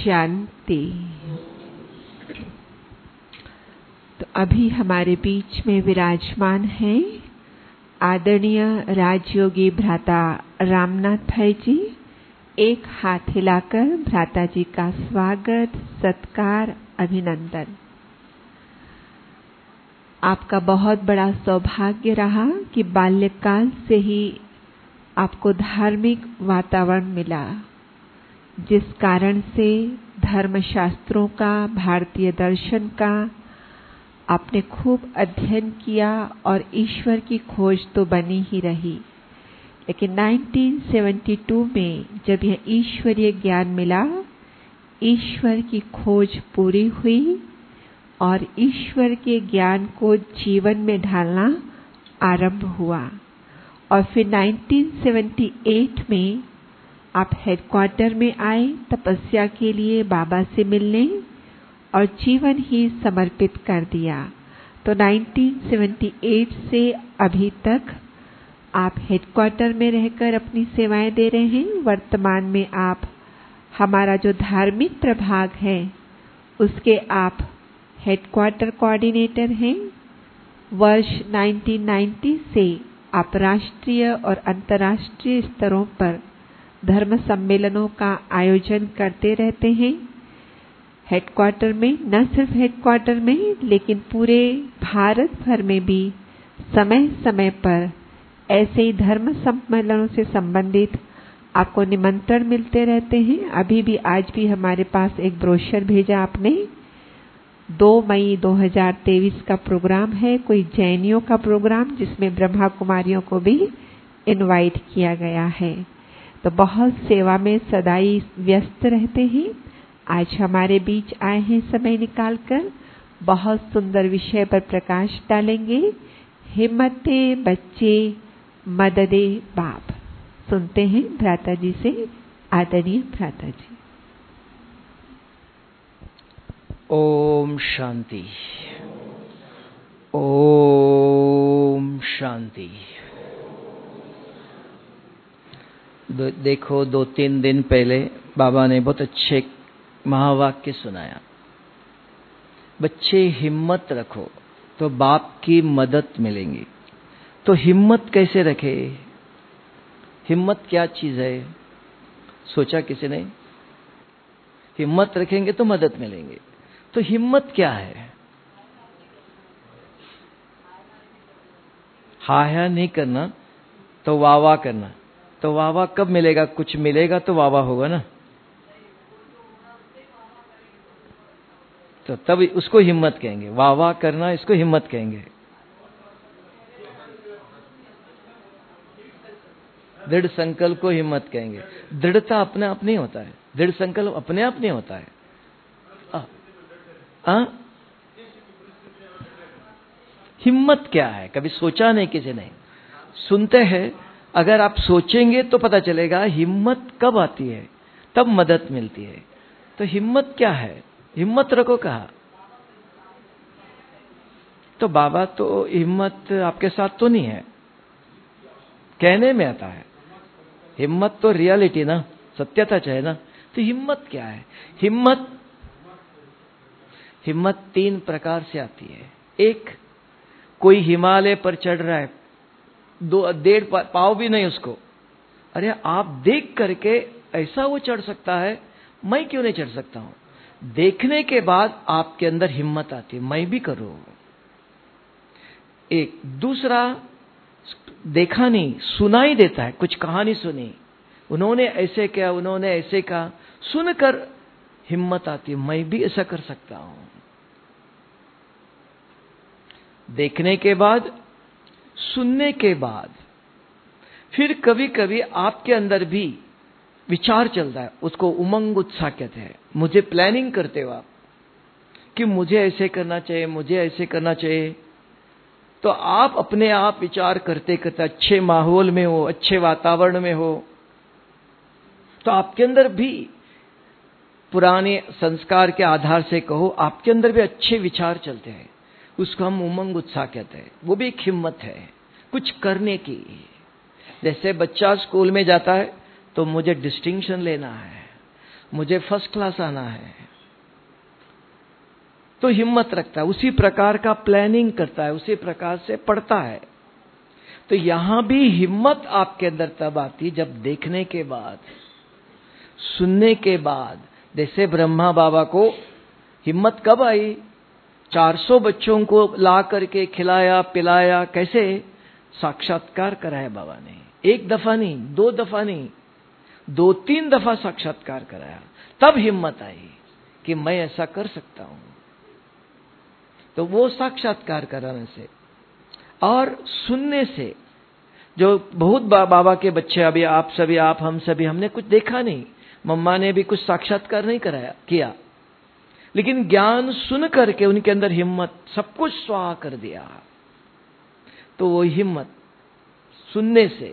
शांति। तो अभी हमारे बीच में विराजमान हैं आदरणीय राजयोगी भ्राता रामनाथ भाई जी। एक हाथ हिलाकर भ्राता जी का स्वागत, सत्कार, अभिनंदन। आपका बहुत बड़ा सौभाग्य रहा कि बाल्यकाल से ही आपको धार्मिक वातावरण मिला, जिस कारण से धर्मशास्त्रों का, भारतीय दर्शन का आपने खूब अध्ययन किया और ईश्वर की खोज तो बनी ही रही। लेकिन 1972 में जब यह ईश्वरीय ज्ञान मिला, ईश्वर की खोज पूरी हुई और ईश्वर के ज्ञान को जीवन में ढालना आरंभ हुआ। और फिर 1978 में आप हेडक्वार्टर में आए तपस्या के लिए, बाबा से मिलने, और जीवन ही समर्पित कर दिया। तो 1978 से अभी तक आप हेडक्वार्टर में रहकर अपनी सेवाएं दे रहे हैं। वर्तमान में आप हमारा जो धार्मिक प्रभाग है उसके आप हेडक्वार्टर कोऑर्डिनेटर हैं। वर्ष 1990 से आप राष्ट्रीय और अंतर्राष्ट्रीय स्तरों पर धर्म सम्मेलनों का आयोजन करते रहते हैं। हेडक्वार्टर में, न सिर्फ हेडक्वार्टर में लेकिन पूरे भारत भर में भी समय समय पर ऐसे ही धर्म सम्मेलनों से संबंधित आपको निमंत्रण मिलते रहते हैं। अभी भी, आज भी हमारे पास एक ब्रोशर भेजा आपने। 2 मई 2023 का प्रोग्राम है, कोई जैनियों का प्रोग्राम, जिसमें ब्रह्मा कुमारियों को भी इनवाइट किया गया है। तो बहुत सेवा में सदाई व्यस्त रहते हैं। आज हमारे बीच आए हैं समय निकालकर, बहुत सुंदर विषय पर प्रकाश डालेंगे। हिम्मते बच्चे मददे बाप। सुनते हैं भ्राता जी से, आदरणीय भ्राता जी। ओम शांति, ओम शांति। देखो, 2-3 दिन पहले बाबा ने बहुत अच्छे महावाक्य सुनाया। बच्चे हिम्मत रखो तो बाप की मदद मिलेंगी। तो हिम्मत कैसे रखे? हिम्मत क्या चीज है? सोचा किसी ने? हिम्मत रखेंगे तो मदद मिलेंगे। तो हिम्मत क्या है? हाया नहीं करना तो वाह वाह करना। तो वाह वाह कब मिलेगा? कुछ मिलेगा तो वाह वाह होगा ना। तो तब उसको हिम्मत कहेंगे। वाह वाह करना, इसको हिम्मत कहेंगे। दृढ़ संकल्प को हिम्मत कहेंगे। दृढ़ता अपने आप नहीं होता है, दृढ़ संकल्प अपने आप नहीं होता है। हिम्मत क्या है? कभी सोचा नहीं किसी ने? सुनते हैं, अगर आप सोचेंगे तो पता चलेगा हिम्मत कब आती है, तब मदद मिलती है। तो हिम्मत क्या है? हिम्मत रखो कहा। तो बाबा तो हिम्मत आपके साथ तो नहीं है, कहने में आता है। हिम्मत तो रियलिटी ना, सत्यता चाहिए ना। तो हिम्मत क्या है? हिम्मत 3 प्रकार से आती है। एक, कोई हिमालय पर चढ़ रहा है, 1.5 पाँव भी नहीं उसको। अरे आप देख करके ऐसा वो चढ़ सकता है, मैं क्यों नहीं चढ़ सकता हूं? देखने के बाद आपके अंदर हिम्मत आती है, मैं भी करूं। एक दूसरा, देखा नहीं, सुनाई देता है, कुछ कहानी सुनी, उन्होंने ऐसे किया, उन्होंने ऐसे कहा, सुनकर हिम्मत आती है, मैं भी ऐसा कर सकता हूं। देखने के बाद, सुनने के बाद, फिर कभी कभी आपके अंदर भी विचार चलता है, उसको उमंग उत्साह कहते हैं। मुझे प्लानिंग करते हो आप कि मुझे ऐसे करना चाहिए, मुझे ऐसे करना चाहिए। तो आप अपने आप विचार करते करते अच्छे माहौल में हो, अच्छे वातावरण में हो, तो आपके अंदर भी पुराने संस्कार के आधार से कहो, आपके अंदर भी अच्छे विचार चलते हैं। उसको हम उमंग उत्साह कहते हैं। वो भी एक हिम्मत है कुछ करने की। जैसे बच्चा स्कूल में जाता है तो मुझे डिस्टिंक्शन लेना है, मुझे फर्स्ट क्लास आना है, तो हिम्मत रखता है, उसी प्रकार का प्लानिंग करता है, उसी प्रकार से पढ़ता है। तो यहां भी हिम्मत आपके अंदर तब आती जब देखने के बाद, सुनने के बाद। जैसे ब्रह्मा बाबा को हिम्मत कब आई? 400 बच्चों को ला करके खिलाया पिलाया, कैसे? साक्षात्कार कराया बाबा ने। 1 दफा नहीं, 2 दफा नहीं, 2-3 दफा साक्षात्कार कराया, तब हिम्मत आई कि मैं ऐसा कर सकता हूं। तो वो साक्षात्कार कराने से और सुनने से, जो बहुत बाबा के बच्चे, अभी आप सभी, आप हम सभी, हमने कुछ देखा नहीं, मम्मा ने भी कुछ साक्षात्कार नहीं कराया किया, लेकिन ज्ञान सुन करके उनके अंदर हिम्मत, सब कुछ स्वाहा कर दिया। तो वो हिम्मत सुनने से।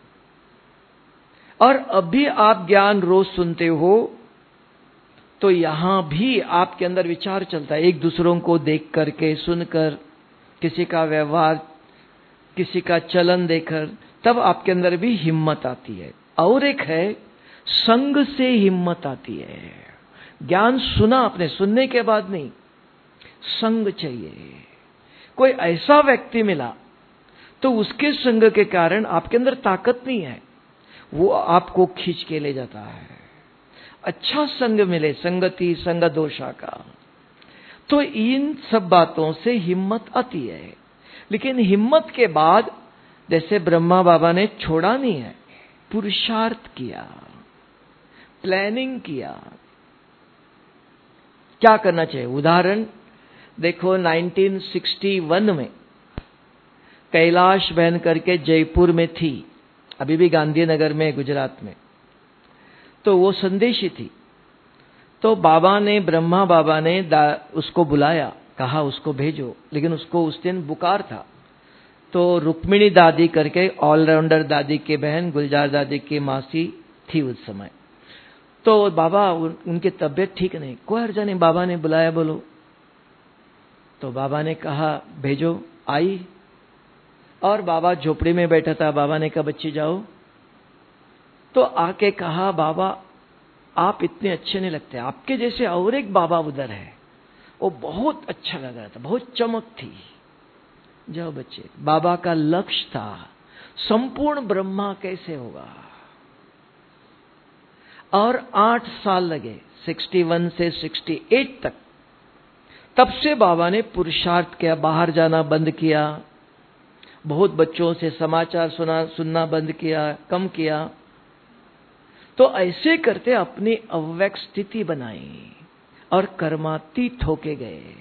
और अभी आप ज्ञान रोज सुनते हो, तो यहां भी आपके अंदर विचार चलता है, एक दूसरों को देख करके, सुनकर, किसी का व्यवहार, किसी का चलन देखकर, तब आपके अंदर भी हिम्मत आती है। और एक है, संग से हिम्मत आती है। ज्ञान सुना आपने, सुनने के बाद नहीं, संग चाहिए। कोई ऐसा व्यक्ति मिला तो उसके संग के कारण आपके अंदर ताकत नहीं है, वो आपको खींच के ले जाता है। अच्छा संग मिले, संगति संग दोषा का, तो इन सब बातों से हिम्मत आती है। लेकिन हिम्मत के बाद, जैसे ब्रह्मा बाबा ने छोड़ा नहीं है, पुरुषार्थ किया, प्लानिंग किया। क्या करना चाहिए? उदाहरण देखो, 1961 में कैलाश बहन करके जयपुर में थी, अभी भी गांधीनगर में, गुजरात में। तो वो संदेशी थी। तो बाबा ने, ब्रह्मा बाबा ने उसको बुलाया, कहा उसको भेजो, लेकिन उसको उस दिन बुखार था। तो रुक्मिणी दादी करके, ऑलराउंडर दादी के बहन, गुलजार दादी की मासी थी उस समय। तो बाबा, उनकी तबीयत ठीक नहीं, कोई हर्जा नहीं, बाबा ने बुलाया, बोलो। तो बाबा ने कहा भेजो, आई। और बाबा झोपड़ी में बैठा था। बाबा ने कहा बच्ची जाओ। तो आके कहा, बाबा आप इतने अच्छे नहीं लगते, आपके जैसे और एक बाबा उधर है, वो बहुत अच्छा लग रहा था, बहुत चमक थी, जाओ बच्चे। बाबा का लक्ष्य था संपूर्ण ब्रह्मा कैसे होगा। और 8 साल लगे, 61 से 68 तक। तब से बाबा ने पुरुषार्थ किया, बाहर जाना बंद किया, बहुत बच्चों से समाचार सुनना बंद किया, कम किया। तो ऐसे करते अपनी अव्यक्त स्थिति बनाई और कर्मातीत होके गए।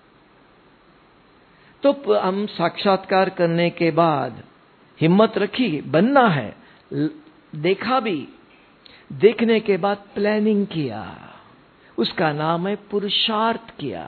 तो हम साक्षात्कार करने के बाद हिम्मत रखी, बनना है, देखा भी, देखने के बाद प्लानिंग किया, उसका नाम है पुरुषार्थ किया।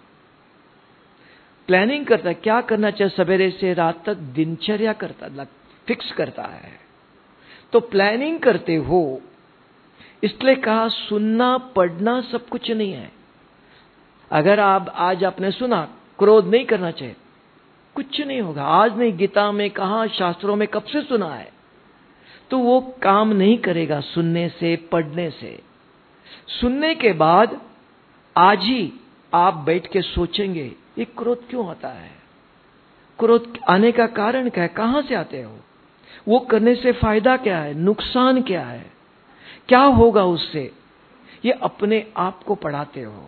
प्लानिंग करता, क्या करना चाहिए, सवेरे से रात तक दिनचर्या करता, फिक्स करता है। तो प्लानिंग करते हो, इसलिए कहा सुनना पढ़ना सब कुछ नहीं है। अगर आप आज आपने सुना, क्रोध नहीं करना चाहिए, कुछ नहीं होगा। आज नहीं, गीता में कहा, शास्त्रों में कब से सुना है, तो वो काम नहीं करेगा सुनने से, पढ़ने से। सुनने के बाद आज ही आप बैठ के सोचेंगे, ये क्रोध क्यों आता है, क्रोध आने का कारण क्या है, कहां से आते हो, वो करने से फायदा क्या है, नुकसान क्या है, क्या होगा उससे। ये अपने आप को पढ़ाते हो,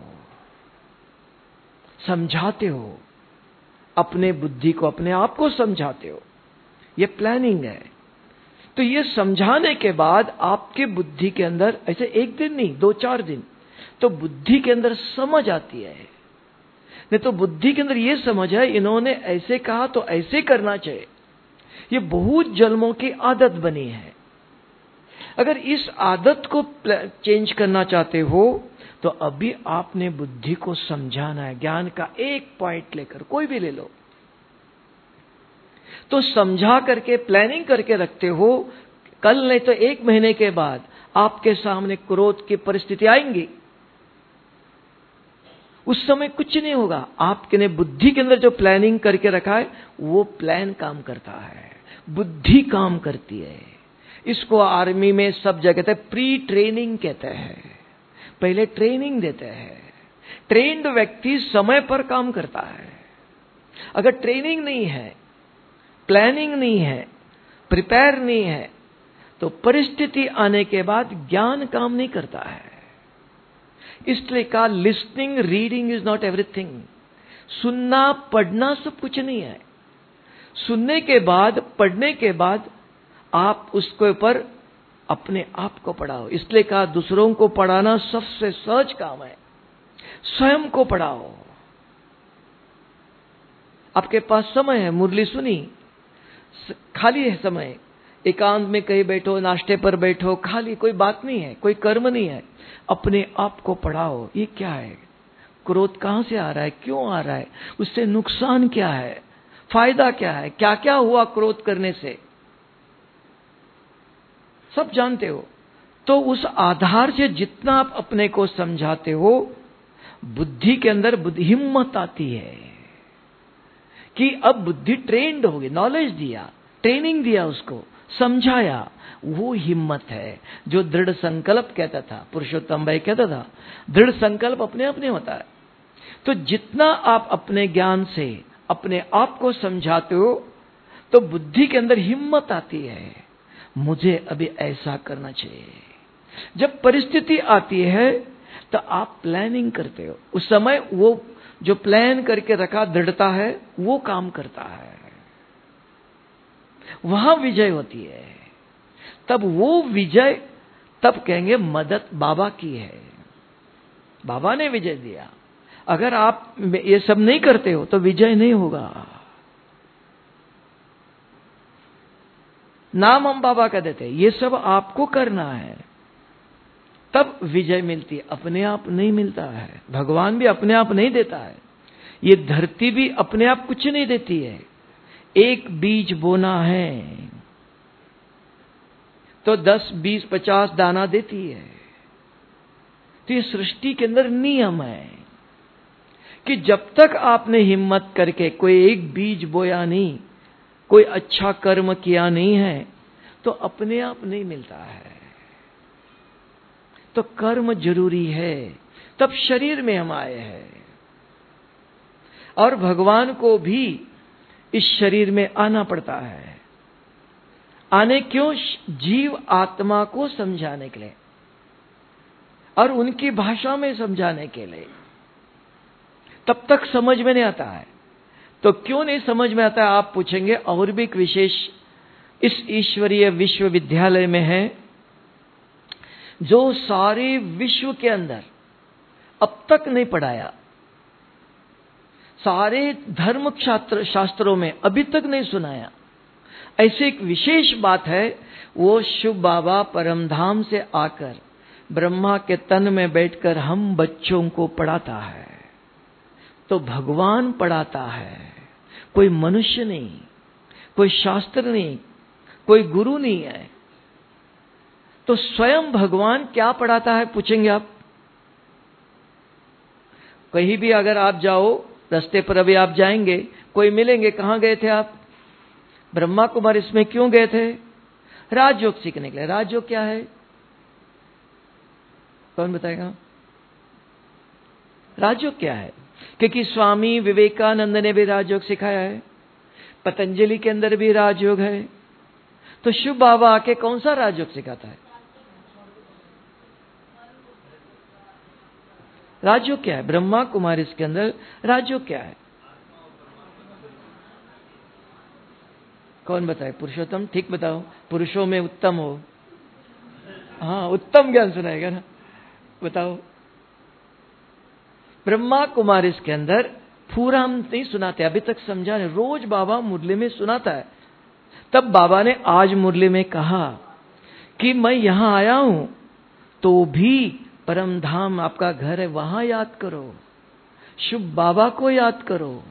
समझाते हो, अपने बुद्धि को, अपने आप को समझाते हो। ये प्लानिंग है। तो ये समझाने के बाद आपके बुद्धि के अंदर, ऐसे एक दिन नहीं, 2-4 दिन, तो बुद्धि के अंदर समझ आती है। नहीं तो बुद्धि के अंदर ये समझ है, इन्होंने ऐसे कहा तो ऐसे करना चाहिए। ये बहुत जन्मों की आदत बनी है। अगर इस आदत को चेंज करना चाहते हो, तो अभी आपने बुद्धि को समझाना है। ज्ञान का एक पॉइंट लेकर, कोई भी ले लो, तो समझा करके प्लानिंग करके रखते हो। कल नहीं तो 1 महीने के बाद आपके सामने क्रोध की परिस्थिति आएंगी, उस समय कुछ नहीं होगा। आपके बुद्धि के अंदर जो प्लानिंग करके रखा है, वो प्लान काम करता है, बुद्धि काम करती है। इसको आर्मी में सब जगह कहते हैं, प्री ट्रेनिंग कहते हैं। पहले ट्रेनिंग देते हैं। ट्रेन्ड व्यक्ति समय पर काम करता है। अगर ट्रेनिंग नहीं है, प्लानिंग नहीं है, प्रिपेयर नहीं है, तो परिस्थिति आने के बाद ज्ञान काम नहीं करता है। इसलिए कहा listening reading is not everything. सुनना पढ़ना सब कुछ नहीं है। सुनने के बाद, पढ़ने के बाद आप उसके ऊपर अपने आप को पढ़ाओ। इसलिए कहा दूसरों को पढ़ाना सबसे सहज काम है। स्वयं को पढ़ाओ। आपके पास समय है, मुरली सुनी, खाली है समय, एकांत में कहीं बैठो, नाश्ते पर बैठो, खाली, कोई बात नहीं है, कोई कर्म नहीं है, अपने आप को पढ़ाओ। ये क्या है? क्रोध कहां से आ रहा है, क्यों आ रहा है, उससे नुकसान क्या है, फायदा क्या है, क्या क्या हुआ क्रोध करने से, सब जानते हो। तो उस आधार से जितना आप अपने को समझाते हो, बुद्धि के अंदर हिम्मत आती है कि अब बुद्धि ट्रेंड होगी। नॉलेज दिया, ट्रेनिंग दिया, उसको समझाया, वो हिम्मत है जो दृढ़ संकल्प कहता था। पुरुषोत्तम भाई कहता था दृढ़ संकल्प अपने आप नहीं होता है। तो जितना आप अपने ज्ञान से अपने आप को समझाते हो, तो बुद्धि के अंदर हिम्मत आती है, मुझे अभी ऐसा करना चाहिए। जब परिस्थिति आती है तो आप प्लानिंग करते हो। उस समय वो जो प्लान करके रखा दृढ़ता है, वो काम करता है, वहां विजय होती है। तब वो विजय, तब कहेंगे मदद बाबा की है, बाबा ने विजय दिया। अगर आप ये सब नहीं करते हो तो विजय नहीं होगा। नाम हम बाबा का देते हैं, ये सब आपको करना है, तब विजय मिलती है। अपने आप नहीं मिलता है। भगवान भी अपने आप नहीं देता है। ये धरती भी अपने आप कुछ नहीं देती है। एक बीज बोना है तो 10, 20, 50 दाना देती है। तो ये सृष्टि के अंदर नियम है कि जब तक आपने हिम्मत करके कोई एक बीज बोया नहीं, कोई अच्छा कर्म किया नहीं है, तो अपने आप नहीं मिलता है। तो कर्म जरूरी है, तब शरीर में हम आए हैं। और भगवान को भी इस शरीर में आना पड़ता है। आने क्यों? जीव आत्मा को समझाने के लिए और उनकी भाषा में समझाने के लिए। तब तक समझ में नहीं आता है। तो क्यों नहीं समझ में आता है, आप पूछेंगे। और भी एक विशेष इस ईश्वरीय विश्वविद्यालय में है, जो सारे विश्व के अंदर अब तक नहीं पढ़ाया, सारे धर्म शास्त्रों में अभी तक नहीं सुनाया। ऐसे एक विशेष बात है, वो शिव बाबा परमधाम से आकर ब्रह्मा के तन में बैठकर हम बच्चों को पढ़ाता है। तो भगवान पढ़ाता है, कोई मनुष्य नहीं, कोई शास्त्र नहीं, कोई गुरु नहीं है। तो स्वयं भगवान क्या पढ़ाता है, पूछेंगे आप। कहीं भी अगर आप जाओ, रास्ते पर अभी आप जाएंगे, कोई मिलेंगे, कहां गए थे आप? ब्रह्मा कुमारी इसमें क्यों गए थे? राजयोग सीखने के लिए। राजयोग क्या है, कौन बताएगा? राजयोग क्या है? क्योंकि स्वामी विवेकानंद ने भी राजयोग सिखाया है, पतंजलि के अंदर भी राजयोग है। तो शिव बाबा आके कौन सा राजयोग सिखाता है? राजयोग क्या है? ब्रह्मा कुमारी इसके अंदर राजयोग क्या है? कौन बताए? पुरुषोत्तम, ठीक बताओ। पुरुषों में उत्तम हो, हाँ, उत्तम ज्ञान सुनाएगा ना, बताओ। ब्रह्मा कुमारी इसके अंदर पूरा हम नहीं सुनाते, अभी तक समझा नहीं। रोज बाबा मुरली में सुनाता है। तब बाबा ने आज मुरली में कहा कि मैं यहां आया हूं, तो भी परम धाम आपका घर है, वहां याद करो, शुभ बाबा को याद करो।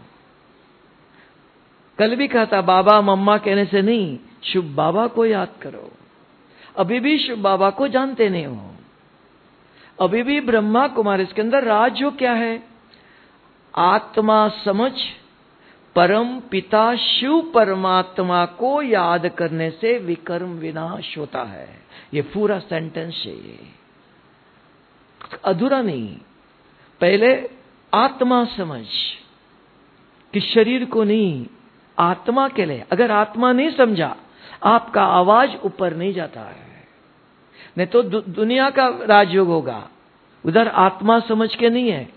कल भी कहा था, बाबा मम्मा कहने से नहीं, शुभ बाबा को याद करो। अभी भी शुभ बाबा को जानते नहीं हो। अभी भी ब्रह्मा कुमारी इसके अंदर राजयोग क्या है? आत्मा समझ परम पिता शिव परमात्मा को याद करने से विकर्म विनाश होता है। ये पूरा सेंटेंस है ये। अधूरा नहीं। पहले आत्मा समझ कि शरीर को नहीं, आत्मा के लिए। अगर आत्मा नहीं समझा, आपका आवाज ऊपर नहीं जाता है। नहीं तो दुनिया का राजयोग होगा, उधर आत्मा समझ के नहीं है।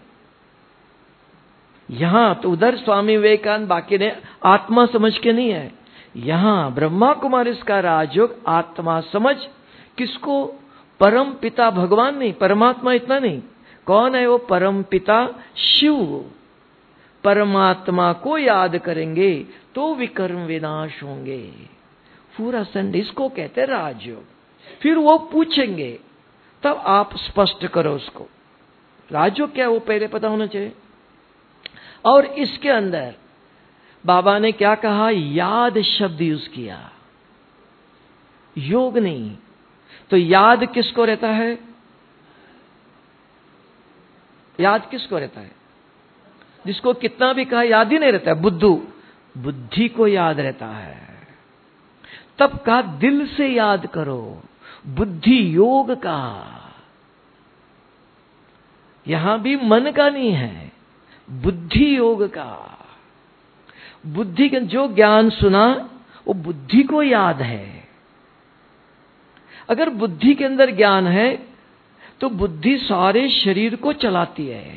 यहां तो उधर स्वामी विवेकानंद बाकी ने आत्मा समझ के नहीं है। यहां ब्रह्मा कुमारी इसका राजयोग आत्मा समझ। किसको? परम पिता भगवान नहीं, परमात्मा इतना नहीं। कौन है वो? परम पिता शिव। परमात्मा को याद करेंगे तो विकर्म विनाश होंगे। पूरा संड इसको कहते राजयोग। फिर वो पूछेंगे, तब आप स्पष्ट करो उसको। राजयोग क्या है वो पहले पता होना चाहिए। और इसके अंदर बाबा ने क्या कहा? याद शब्द यूज किया, योग नहीं। तो याद किसको रहता है? याद किसको रहता है? जिसको कितना भी कहा याद ही नहीं रहता है। बुद्धि को याद रहता है। तब कहा दिल से याद करो, बुद्धि योग का। यहां भी मन का नहीं है, बुद्धि योग का। बुद्धि का जो ज्ञान सुना वो बुद्धि को याद है। अगर बुद्धि के अंदर ज्ञान है तो बुद्धि सारे शरीर को चलाती है।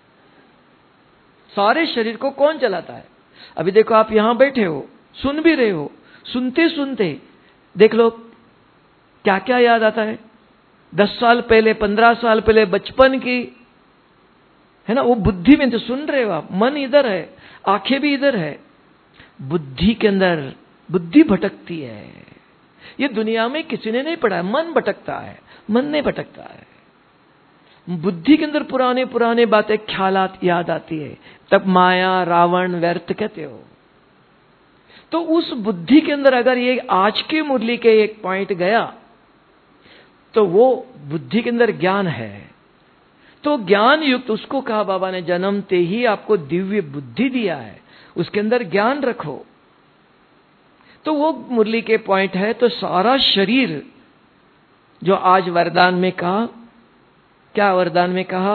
सारे शरीर को कौन चलाता है? अभी देखो, आप यहां बैठे हो, सुन भी रहे हो, सुनते सुनते देख लो क्या क्या याद आता है। 10 साल पहले, 15 साल पहले बचपन की, है ना, वो बुद्धि में तो सुन रहे हो आप। मन इधर है, आंखें भी इधर है। बुद्धि के अंदर बुद्धि भटकती है। ये दुनिया में किसी ने नहीं पढ़ा है। मन भटकता है, मन नहीं भटकता है। बुद्धि के अंदर पुराने पुराने बातें, ख्यालात याद आती है। तब माया, रावण, व्यर्थ कहते हो। तो उस बुद्धि के अंदर अगर ये आज की मुरली के एक पॉइंट गया तो वो बुद्धि के अंदर ज्ञान है। तो ज्ञान युक्त उसको कहा बाबा ने, जन्मते ही आपको दिव्य बुद्धि दिया है, उसके अंदर ज्ञान रखो। तो वो मुरली के पॉइंट है। तो सारा शरीर जो आज वरदान में कहा, क्या वरदान में कहा?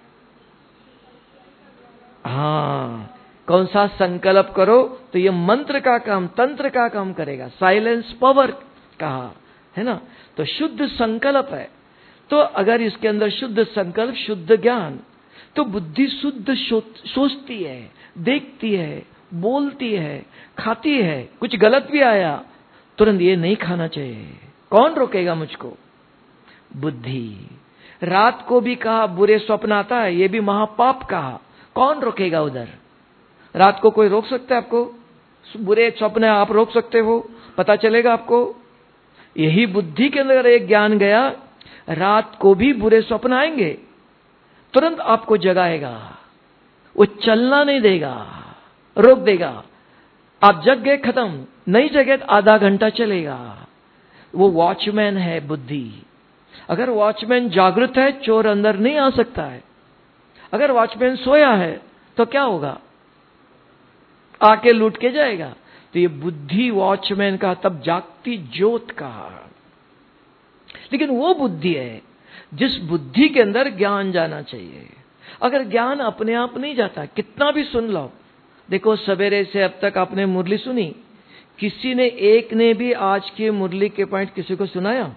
हाँ, कौन सा संकल्प करो तो ये मंत्र का काम, तंत्र का काम करेगा। साइलेंस पावर कहा है ना। तो शुद्ध संकल्प है। तो अगर इसके अंदर शुद्ध संकल्प, शुद्ध ज्ञान, तो बुद्धि शुद्ध सोचती है, देखती है, बोलती है, खाती है। कुछ गलत भी आया तुरंत ये नहीं खाना चाहिए। कौन रोकेगा मुझको? बुद्धि। रात को भी कहा बुरे स्वप्न आता है, ये भी महापाप कहा। कौन रोकेगा उधर? रात को कोई रोक सकता है आपको? बुरे स्वप्न आप रोक सकते हो? पता चलेगा आपको? यही बुद्धि के अंदर एक ज्ञान गया, रात को भी बुरे स्वप्न आएंगे, तुरंत आपको जगाएगा। वो चलना नहीं देगा, रोक देगा। आप जग गए, खत्म। नहीं जगे तो आधा घंटा चलेगा। वो वॉचमैन है बुद्धि। अगर वॉचमैन जागृत है, चोर अंदर नहीं आ सकता है। अगर वॉचमैन सोया है तो क्या होगा? आके लूट के जाएगा। तो ये बुद्धि वॉचमैन का, तब जागती ज्योत का। लेकिन वो बुद्धि है जिस बुद्धि के अंदर ज्ञान जाना चाहिए। अगर ज्ञान अपने आप नहीं जाता, कितना भी सुन लो। देखो, सवेरे से अब तक आपने मुरली सुनी, किसी ने एक ने भी आज की मुरली के पॉइंट किसी को सुनाया?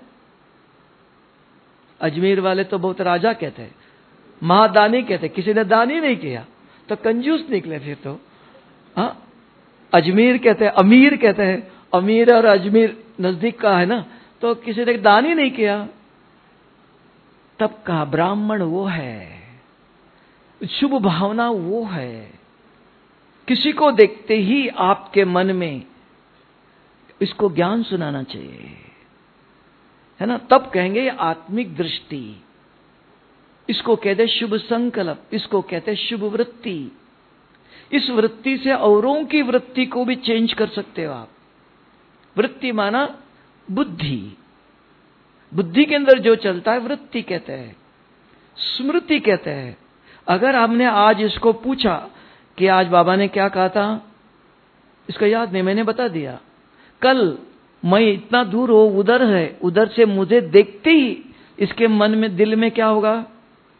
अजमेर वाले तो बहुत राजा कहते हैं, महादानी कहते, किसी ने दान ही नहीं किया तो कंजूस निकले फिर तो। हाँ, अजमेर कहते हैं, अमीर कहते हैं। अमीर और अजमेर नजदीक का है ना, तो किसी ने दान ही नहीं किया। तब कहा ब्राह्मण वो है, शुभ भावना वो है। किसी को देखते ही आपके मन में इसको ज्ञान सुनाना चाहिए, है ना। तब कहेंगे ये आत्मिक दृष्टि। इसको कहते शुभ संकल्प, इसको कहते शुभ वृत्ति। इस वृत्ति से औरों की वृत्ति को भी चेंज कर सकते हो आप। वृत्ति माना बुद्धि। बुद्धि के अंदर जो चलता है वृत्ति कहते हैं, स्मृति कहते हैं। अगर हमने आज इसको पूछा कि आज बाबा ने क्या कहा था, इसको याद नहीं, मैंने बता दिया। कल मैं इतना दूर हो, उधर है, उधर से मुझे देखते ही इसके मन में, दिल में क्या होगा?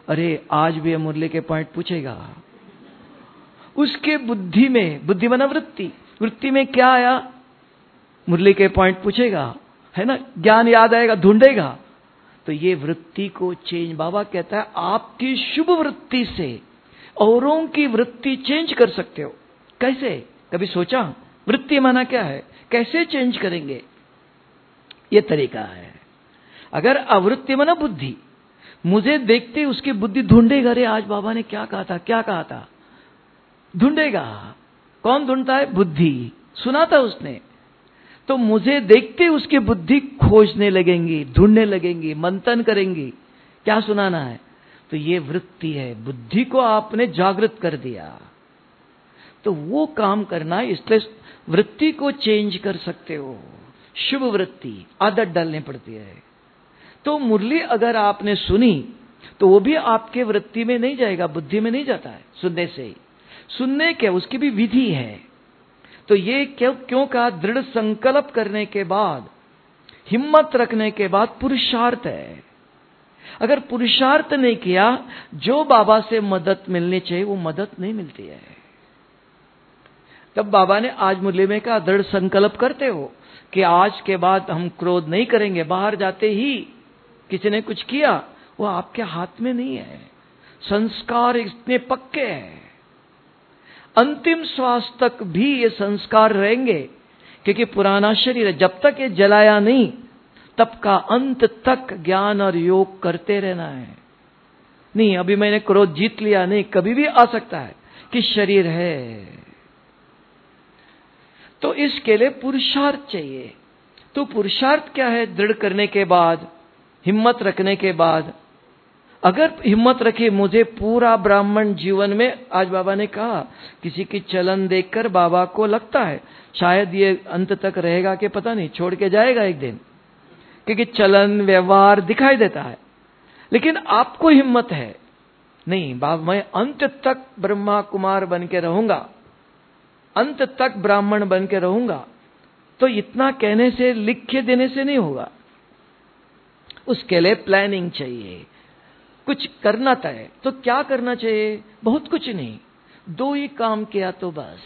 अरे आज भी मुरली के पॉइंट पूछेगा। उसके बुद्धि में, बुद्धि माना वृत्ति, वृत्ति में क्या आया, मुरली के पॉइंट पूछेगा, है ना, ज्ञान याद आएगा, ढूंढेगा। तो ये वृत्ति को चेंज, बाबा कहता है आपकी शुभ वृत्ति से औरों की वृत्ति चेंज कर सकते हो। कैसे, कभी सोचा? वृत्ति माना क्या है, कैसे चेंज करेंगे? ये तरीका है। अगर अवृत्ति माना बुद्धि, मुझे देखते उसकी बुद्धि ढूंढेगा, अरे आज बाबा ने क्या कहा था, क्या कहा था, ढूंढेगा। कौन ढूंढता है? बुद्धि। सुना था उसने, तो मुझे देखते उसकी बुद्धि खोजने लगेंगी, ढूंढने लगेंगी, मंथन करेंगी, क्या सुनाना है। तो ये वृत्ति है, बुद्धि को आपने जागृत कर दिया, तो वो काम करना है। इसलिए वृत्ति को चेंज कर सकते हो, शुभ वृत्ति, आदत डालनी पड़ती है। तो मुरली अगर आपने सुनी तो वो भी आपके वृत्ति में नहीं जाएगा, बुद्धि में नहीं जाता है सुनने से ही। सुनने के उसकी भी विधि है। तो ये क्यों कहा? दृढ़ संकल्प करने के बाद, हिम्मत रखने के बाद पुरुषार्थ है। अगर पुरुषार्थ नहीं किया, जो बाबा से मदद मिलनी चाहिए वो मदद नहीं मिलती है। तब बाबा ने आज मुरली में कहा, दृढ़ संकल्प करते हो कि आज के बाद हम क्रोध नहीं करेंगे। बाहर जाते ही किसी ने कुछ किया, वो आपके हाथ में नहीं है। संस्कार इतने पक्के हैं, अंतिम श्वास तक भी ये संस्कार रहेंगे, क्योंकि पुराना शरीर है। जब तक ये जलाया नहीं, तब का अंत तक ज्ञान और योग करते रहना है। नहीं अभी मैंने क्रोध जीत लिया, नहीं, कभी भी आ सकता है कि शरीर है। तो इसके लिए पुरुषार्थ चाहिए। तो पुरुषार्थ क्या है? दृढ़ करने के बाद, हिम्मत रखने के बाद। अगर हिम्मत रखी, मुझे पूरा ब्राह्मण जीवन में, आज बाबा ने कहा किसी की चलन देखकर बाबा को लगता है शायद ये अंत तक रहेगा कि पता नहीं, छोड़ के जाएगा एक दिन, क्योंकि चलन व्यवहार दिखाई देता है। लेकिन आपको हिम्मत है, नहीं बाबा मैं अंत तक ब्रह्मा कुमार बन के रहूंगा, अंत तक ब्राह्मण बन के रहूंगा। तो इतना कहने से, लिख के देने से नहीं होगा, उसके लिए प्लानिंग चाहिए, कुछ करना तय। तो क्या करना चाहिए? बहुत कुछ नहीं, दो ही काम किया तो बस।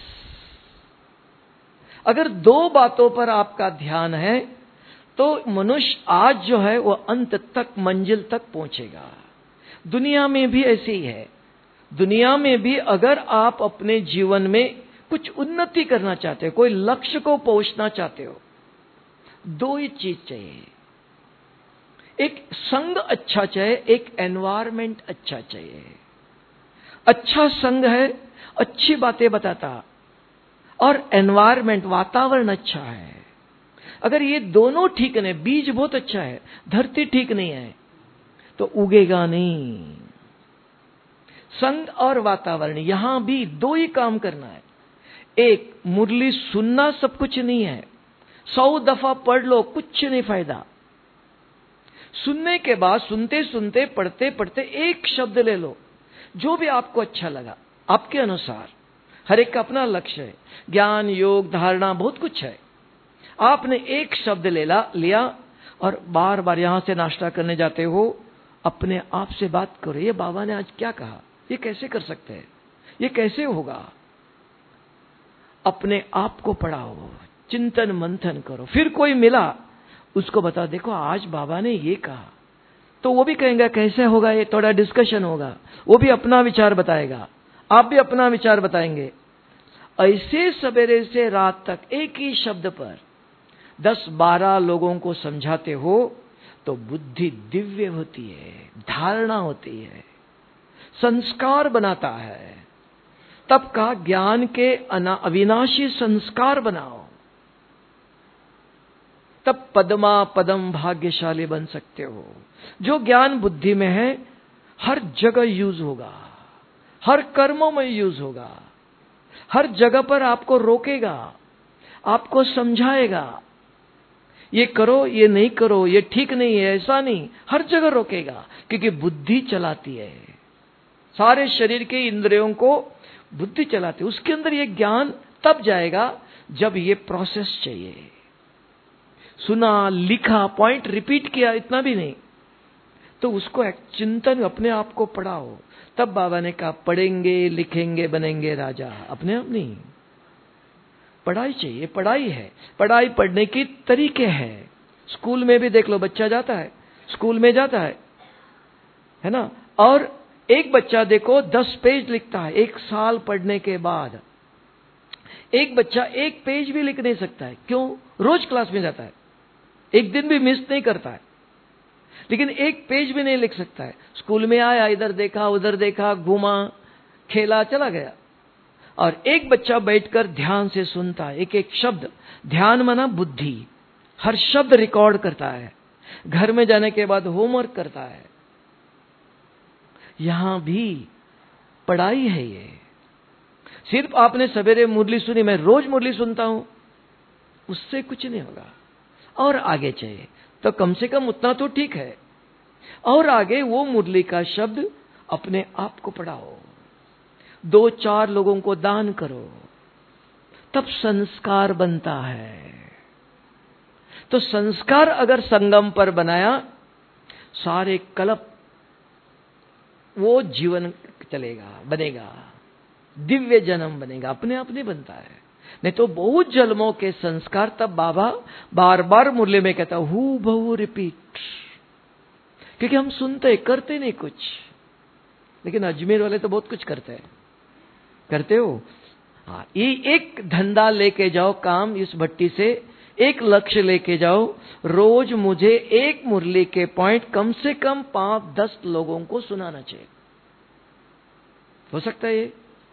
अगर दो बातों पर आपका ध्यान है तो मनुष्य आज जो है वो अंत तक, मंजिल तक पहुंचेगा। दुनिया में भी ऐसे ही है। दुनिया में भी अगर आप अपने जीवन में कुछ उन्नति करना चाहते हो, कोई लक्ष्य को पहुंचना चाहते हो, दो ही चीज चाहिए। एक संग अच्छा चाहिए, एक एनवायरमेंट अच्छा चाहिए। अच्छा संग है, अच्छी बातें बताता, और एनवायरमेंट, वातावरण अच्छा है। अगर ये दोनों ठीक नहीं, बीज बहुत अच्छा है, धरती ठीक नहीं है, तो उगेगा नहीं। संग और वातावरण, यहां भी दो ही काम करना है। एक, मुरली सुनना सब कुछ नहीं है, 100 दफा पढ़ लो कुछ नहीं फायदा। सुनने के बाद, सुनते सुनते, पढ़ते पढ़ते एक शब्द ले लो, जो भी आपको अच्छा लगा आपके अनुसार। हर एक का अपना लक्ष्य है, ज्ञान, योग, धारणा, बहुत कुछ है। आपने एक शब्द लिया और बार बार यहां से नाश्ता करने जाते हो, अपने आप से बात करो, ये बाबा ने आज क्या कहा, ये कैसे कर सकते हैं, ये कैसे होगा। अपने आप को पढ़ाओ, चिंतन मंथन करो। फिर कोई मिला, उसको बताओ, देखो आज बाबा ने ये कहा, तो वो भी कहेंगे कैसे होगा, ये थोड़ा डिस्कशन होगा, वो भी अपना विचार बताएगा, आप भी अपना विचार बताएंगे। ऐसे सवेरे से रात तक एक ही शब्द पर 10-12 लोगों को समझाते हो तो बुद्धि दिव्य होती है, धारणा होती है, संस्कार बनाता है। तब का ज्ञान के अविनाशी संस्कार बनाओ, तब पद्मा पदम भाग्यशाली बन सकते हो। जो ज्ञान बुद्धि में है हर जगह यूज होगा, हर कर्मों में यूज होगा, हर जगह पर आपको रोकेगा, आपको समझाएगा, ये करो, ये नहीं करो, ये ठीक नहीं है, ऐसा नहीं, हर जगह रोकेगा, क्योंकि बुद्धि चलाती है। सारे शरीर के इंद्रियों को बुद्धि चलाती है। उसके अंदर ये ज्ञान तब जाएगा जब ये प्रोसेस चाहिए। सुना, लिखा, पॉइंट रिपीट किया, इतना भी नहीं, तो उसको एक चिंतन अपने आप को पढ़ाओ। तब बाबा ने कहा पढ़ेंगे लिखेंगे बनेंगे राजा, अपने आप नहीं। पढ़ाई चाहिए, पढ़ाई है, पढ़ाई पढ़ने की तरीके हैं। स्कूल में भी देख लो, बच्चा जाता है स्कूल में जाता है ना, और एक बच्चा देखो 10 पेज लिखता है 1 साल पढ़ने के बाद। एक बच्चा 1 पेज भी लिख नहीं सकता है। क्यों? रोज क्लास में जाता है, एक दिन भी मिस नहीं करता है, लेकिन 1 पेज भी नहीं लिख सकता है। स्कूल में आया, इधर देखा उधर देखा, घूमा खेला चला गया। और एक बच्चा बैठकर ध्यान से सुनता है, एक एक शब्द, ध्यान माना बुद्धि, हर शब्द रिकॉर्ड करता है, घर में जाने के बाद होमवर्क करता है। यहां भी पढ़ाई है। ये सिर्फ आपने सवेरे मुरली सुनी, मैं रोज मुरली सुनता हूं, उससे कुछ नहीं होगा। और आगे चाहिए तो कम से कम उतना तो ठीक है। और आगे वो मुरली का शब्द अपने आप को पढ़ाओ, 2-4 लोगों को दान करो, तब संस्कार बनता है। तो संस्कार अगर संगम पर बनाया, सारे कल्प वो जीवन चलेगा, बनेगा, दिव्य जन्म बनेगा, अपने आप नहीं बनता है। नहीं तो बहुत जन्मों के संस्कार, तब बाबा बार बार मुरली में कहता हूं बहु रिपीट, क्योंकि हम सुनते करते नहीं कुछ। लेकिन अजमेर वाले तो बहुत कुछ करते हैं, करते हो? हाँ, ये एक धंधा लेके जाओ, काम इस भट्टी से एक लक्ष्य लेके जाओ, रोज मुझे एक मुरली के पॉइंट कम से कम 5-10 लोगों को सुनाना चाहिए। हो सकता है ये?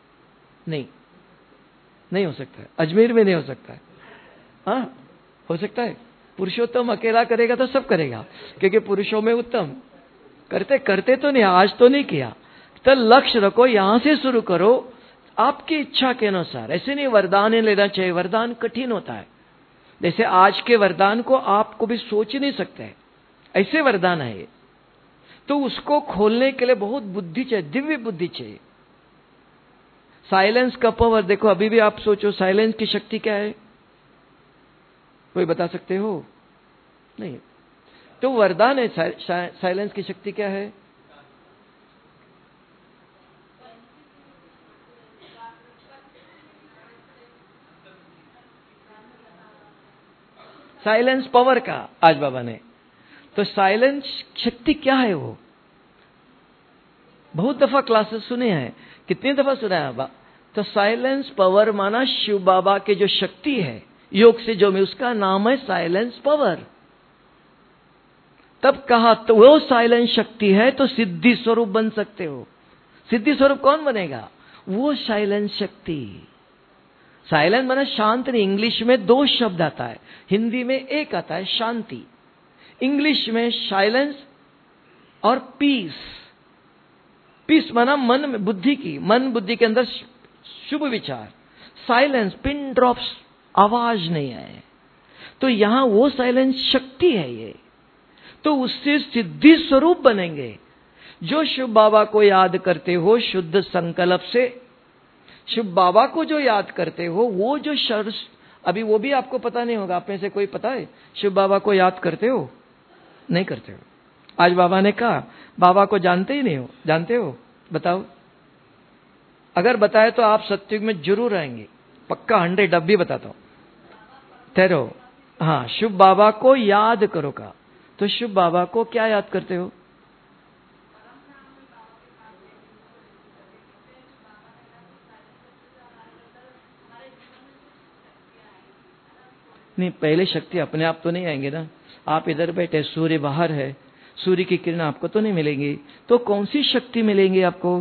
नहीं हो सकता है, अजमेर में नहीं हो सकता है। हाँ, हो सकता है पुरुषोत्तम अकेला करेगा तो सब करेगा, क्योंकि पुरुषों में उत्तम। करते तो नहीं, आज तो नहीं किया, तो लक्ष्य रखो, यहां से शुरू करो आपकी इच्छा के अनुसार। ऐसे नहीं वरदान लेना चाहिए, वरदान कठिन होता है। जैसे आज के वरदान को आप को भी सोच नहीं सकते, ऐसे वरदान है। तो उसको खोलने के लिए बहुत बुद्धि चाहिए, दिव्य बुद्धि चाहिए। साइलेंस का पावर देखो, अभी भी आप सोचो साइलेंस की शक्ति क्या है, कोई बता सकते हो? नहीं। तो वरदान है, साइलेंस की शक्ति क्या है? साइलेंस पावर का आज बाबा ने, तो साइलेंस शक्ति क्या है? वो बहुत दफा क्लासेस सुने हैं, कितनी दफा सुना है? तो साइलेंस पावर माना शिव बाबा के जो शक्ति है योग से जो में, उसका नाम है साइलेंस पावर। तब कहा तो वो साइलेंस शक्ति है तो सिद्धि स्वरूप बन सकते हो। सिद्धि स्वरूप कौन बनेगा? वो साइलेंस शक्ति। साइलेंस माना शांत नहीं, इंग्लिश में 2 शब्द आता है, हिंदी में एक आता है शांति। इंग्लिश में साइलेंस और पीस। पीस माना मन में बुद्धि की, मन बुद्धि के अंदर शुभ विचार। साइलेंस, पिन ड्रॉप्स, आवाज नहीं आए, तो यहां वो साइलेंस शक्ति है ये। तो उससे सिद्धि स्वरूप बनेंगे। जो शिव बाबा को याद करते हो शुद्ध संकल्प से, शिव बाबा को जो याद करते हो, वो जो शर्त, अभी वो भी आपको पता नहीं होगा, आप में से कोई पता है शिव बाबा को याद करते हो? नहीं करते हो। आज बाबा ने कहा बाबा को जानते ही नहीं हो, जानते हो? बताओ। अगर बताए तो आप सत्युग में जरूर आएंगे, पक्का 100, अब भी बताता हूं। ठहरो। हाँ, शिव बाबा को याद करो का, तो शिव बाबा को क्या याद करते हो? नहीं, पहले शक्ति अपने आप तो नहीं आएंगे ना। आप इधर बैठे, सूर्य बाहर है, सूर्य की किरण आपको तो नहीं मिलेंगी, तो कौन सी शक्ति मिलेंगी आपको?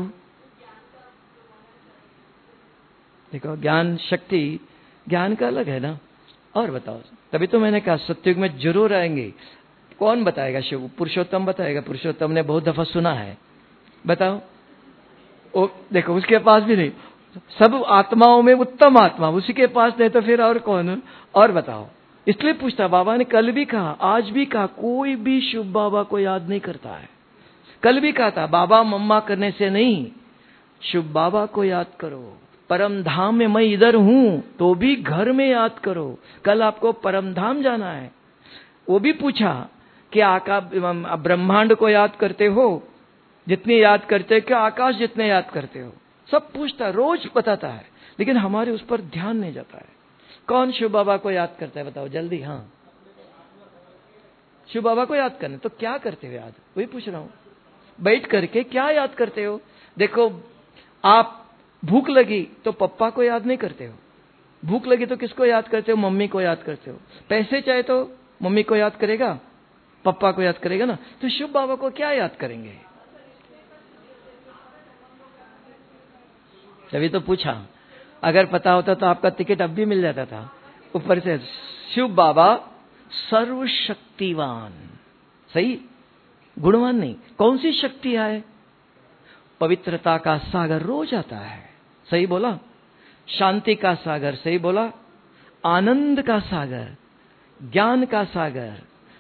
देखो, ज्ञान शक्ति, ज्ञान का अलग है ना। और बताओ, तभी तो मैंने कहा सत्युग में जरूर आएंगे। कौन बताएगा? शिव पुरुषोत्तम बताएगा। पुरुषोत्तम ने बहुत दफा सुना है, बताओ। ओ देखो, उसके पास भी नहीं, सब आत्माओं में उत्तम आत्मा उसी के पास नहीं, तो फिर और कौन? और बताओ। इसलिए पूछता, बाबा ने कल भी कहा, आज भी कहा, कोई भी शिव बाबा को याद नहीं करता है। कल भी कहा था, बाबा मम्मा करने से नहीं, शिव बाबा को याद करो। परम धाम में मैं इधर हूं तो भी घर में याद करो। कल आपको परम धाम जाना है, वो भी पूछा क्या ब्रह्मांड को याद करते हो जितनी याद करते हो, क्या आकाश जितने याद करते हो? सब पूछता है, रोज बताता है, लेकिन हमारे उस पर ध्यान नहीं जाता है। कौन शिव बाबा को याद करता है बताओ जल्दी? हाँ, शिव बाबा को याद करना। तो क्या करते हो याद? वही पूछ रहा हूं, बैठ करके क्या याद करते हो? देखो, आप भूख लगी तो पप्पा को याद नहीं करते हो, भूख लगी तो किसको याद करते हो? मम्मी को याद करते हो। पैसे चाहे तो मम्मी को याद करेगा, पप्पा को याद करेगा ना। तो शिव बाबा को क्या याद करेंगे? तभी तो पूछा, अगर पता होता तो आपका टिकट अब भी मिल जाता था ऊपर से। शिव बाबा सर्वशक्तिवान, सही, गुणवान नहीं। कौन सी शक्ति है? पवित्रता का सागर रोज आता है, सही बोला। शांति का सागर, सही बोला। आनंद का सागर, ज्ञान का सागर,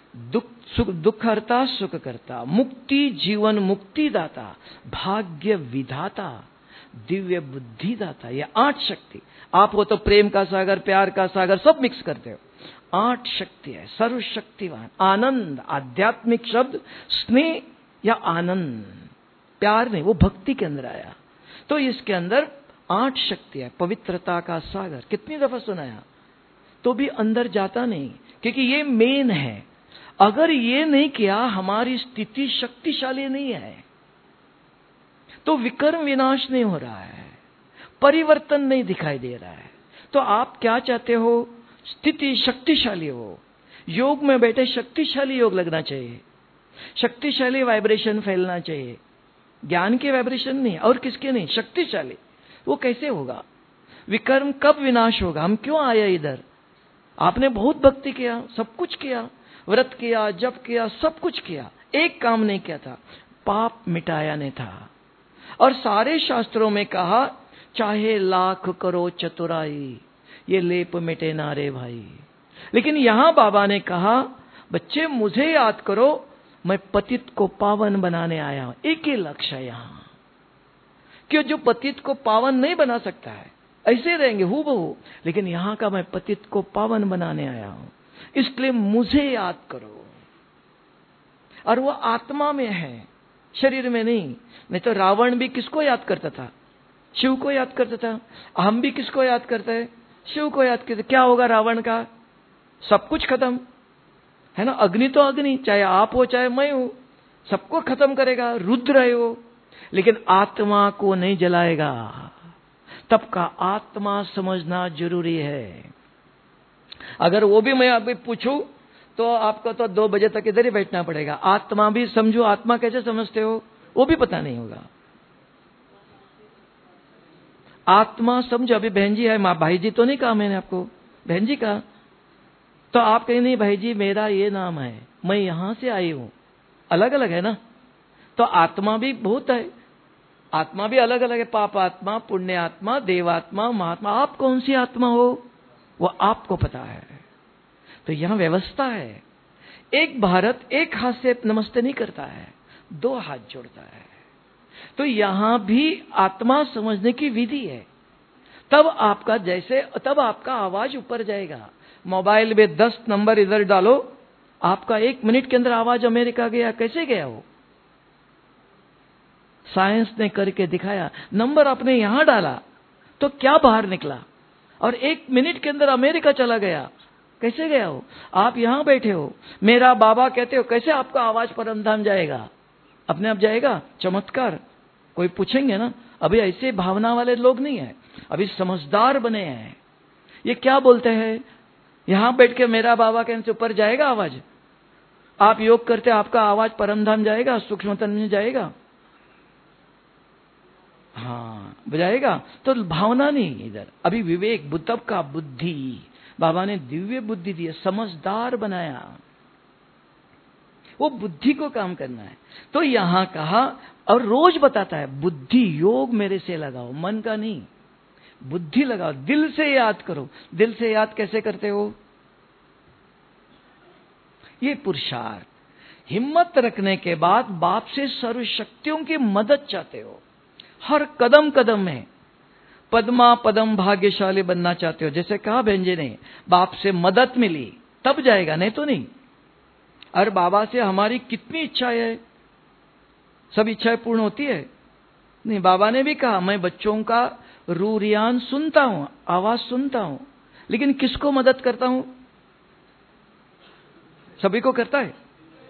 दुख हरता सुख करता, मुक्ति जीवन मुक्ति दाता, भाग्य विधाता, दिव्य बुद्धि दाता। ये 8 शक्ति। आप हो तो प्रेम का सागर, प्यार का सागर, सब मिक्स करते हो। 8 शक्ति है। सर्वशक्तिवान, आनंद, आध्यात्मिक शब्द स्नेह या आनंद, प्यार नहीं, वो भक्ति के अंदर आया। तो इसके अंदर 8 शक्ति है। पवित्रता का सागर कितनी दफा सुनाया तो भी अंदर जाता नहीं, क्योंकि ये मेन है। अगर ये नहीं किया, हमारी स्थिति शक्तिशाली नहीं है, तो विकर्म विनाश नहीं हो रहा है, परिवर्तन नहीं दिखाई दे रहा है। तो आप क्या चाहते हो? स्थिति शक्तिशाली हो, योग में बैठे शक्तिशाली योग लगना चाहिए, शक्तिशाली वाइब्रेशन फैलना चाहिए, ज्ञान के वाइब्रेशन नहीं और किसके नहीं, शक्तिशाली। वो कैसे होगा? विकर्म कब विनाश होगा? हम क्यों आए इधर? आपने बहुत भक्ति किया, सब कुछ किया, व्रत किया, जप किया, सब कुछ किया, एक काम नहीं किया था, पाप मिटाया नहीं था। और सारे शास्त्रों में कहा, चाहे लाख करो चतुराई, ये लेप मिटे ना रे भाई। लेकिन यहां बाबा ने कहा, बच्चे मुझे याद करो, मैं पतित को पावन बनाने आया हूं। एक ही लक्ष्य है यहां, क्यों? जो पतित को पावन नहीं बना सकता है, ऐसे रहेंगे हूबहू, लेकिन यहां का मैं पतित को पावन बनाने आया हूं, इसलिए मुझे याद करो। और वो आत्मा में है, शरीर में नहीं तो रावण भी किसको याद करता था? शिव को याद करता था। हम भी किसको याद करते हैं? शिव को याद करते। क्या होगा रावण का? सब कुछ खत्म है ना। अग्नि तो अग्नि, चाहे आप हो चाहे मैं हूं, सबको खत्म करेगा, रुद्र है वो, लेकिन आत्मा को नहीं जलाएगा। तब का आत्मा समझना जरूरी है। अगर वो भी मैं अभी पूछूं तो आपको तो 2 बजे तक इधर ही बैठना पड़ेगा। आत्मा भी समझो, आत्मा कैसे समझते हो वो भी पता नहीं होगा। आत्मा समझो। अभी बहन जी है, माँ भाई जी तो नहीं कहा मैंने आपको, बहन जी का, तो आप कहें नहीं भाई जी मेरा ये नाम है, मैं यहां से आई हूं, अलग अलग है ना। तो आत्मा भी बहुत है, आत्मा भी अलग अलग है, पाप आत्मा, पुण्य आत्मा, देवात्मा, महात्मा। आप कौन सी आत्मा हो वो आपको पता है। तो यहां व्यवस्था है। एक भारत एक हाथ से नमस्ते नहीं करता है, 2 हाथ जोड़ता है। तो यहां भी आत्मा समझने की विधि है। तब आपका आवाज ऊपर जाएगा। मोबाइल में 10 नंबर इधर डालो, आपका 1 मिनट के अंदर आवाज अमेरिका गया। कैसे गया वो? साइंस ने करके दिखाया। नंबर आपने यहां डाला तो क्या बाहर निकला, और 1 मिनट के अंदर अमेरिका चला गया। कैसे गया हो? आप यहां बैठे हो, मेरा बाबा कहते हो, कैसे आपका आवाज परमधाम जाएगा? अपने आप जाएगा? चमत्कार। कोई पूछेंगे ना। अभी ऐसे भावना वाले लोग नहीं है, अभी समझदार बने हैं। ये क्या बोलते हैं? यहां बैठ के मेरा बाबा कहने से ऊपर जाएगा आवाज? आप योग करते आपका आवाज परमधाम जाएगा, सूक्ष्मतन में जाएगा? हाँ, बजाएगा। तो भावना नहीं इधर, अभी विवेक, बुद्धब का बुद्धि, बाबा ने दिव्य बुद्धि दी, समझदार बनाया। वो बुद्धि को काम करना है। तो यहां कहा, और रोज बताता है, बुद्धि योग मेरे से लगाओ, मन का नहीं, बुद्धि लगाओ, दिल से याद करो। दिल से याद कैसे करते हो? ये पुरुषार्थ, हिम्मत रखने के बाद बाप से सर्व शक्तियों की मदद चाहते हो। हर कदम कदम में पद्मा पदम भाग्यशाली बनना चाहते हो। जैसे कहा बहन जी ने, बाप से मदद मिली तब जाएगा, नहीं तो नहीं। और बाबा से हमारी कितनी इच्छाएं है? सब इच्छाएं पूर्ण होती है? नहीं। बाबा ने भी कहा मैं बच्चों का रूरियान सुनता हूं, आवाज सुनता हूं, लेकिन किसको मदद करता हूं? सभी को करता है?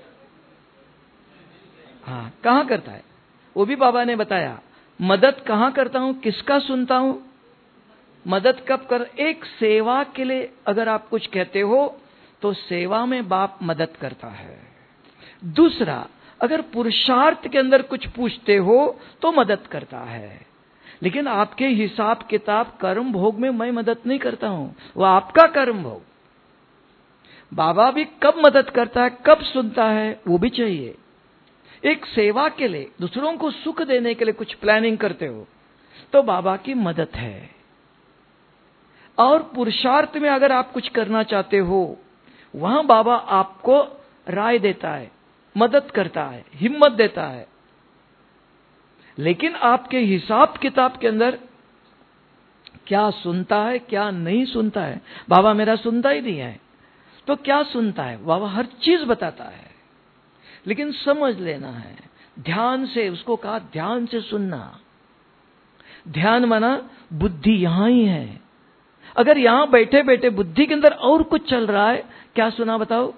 हाँ, कहां करता है वो भी बाबा ने बताया। मदद कहां करता हूं, किसका सुनता हूं? मदद कब कर? एक सेवा के लिए अगर आप कुछ कहते हो तो सेवा में बाप मदद करता है। दूसरा, अगर पुरुषार्थ के अंदर कुछ पूछते हो तो मदद करता है। लेकिन आपके हिसाब किताब कर्म भोग में मैं मदद नहीं करता हूं, वो आपका कर्म भोग। बाबा भी कब मदद करता है, कब सुनता है, वो भी चाहिए। एक सेवा के लिए, दूसरों को सुख देने के लिए कुछ प्लानिंग करते हो तो बाबा की मदद है। और पुरुषार्थ में अगर आप कुछ करना चाहते हो, वहां बाबा आपको राय देता है, मदद करता है, हिम्मत देता है। लेकिन आपके हिसाब किताब के अंदर क्या सुनता है, क्या नहीं सुनता है? बाबा मेरा सुनता ही नहीं है, तो क्या सुनता है? बाबा हर चीज बताता है, लेकिन समझ लेना है ध्यान से। उसको कहा ध्यान से सुनना। ध्यान माना बुद्धि यहां ही है। अगर यहां बैठे बैठे बुद्धि के अंदर और कुछ चल रहा है, क्या सुना बताओ?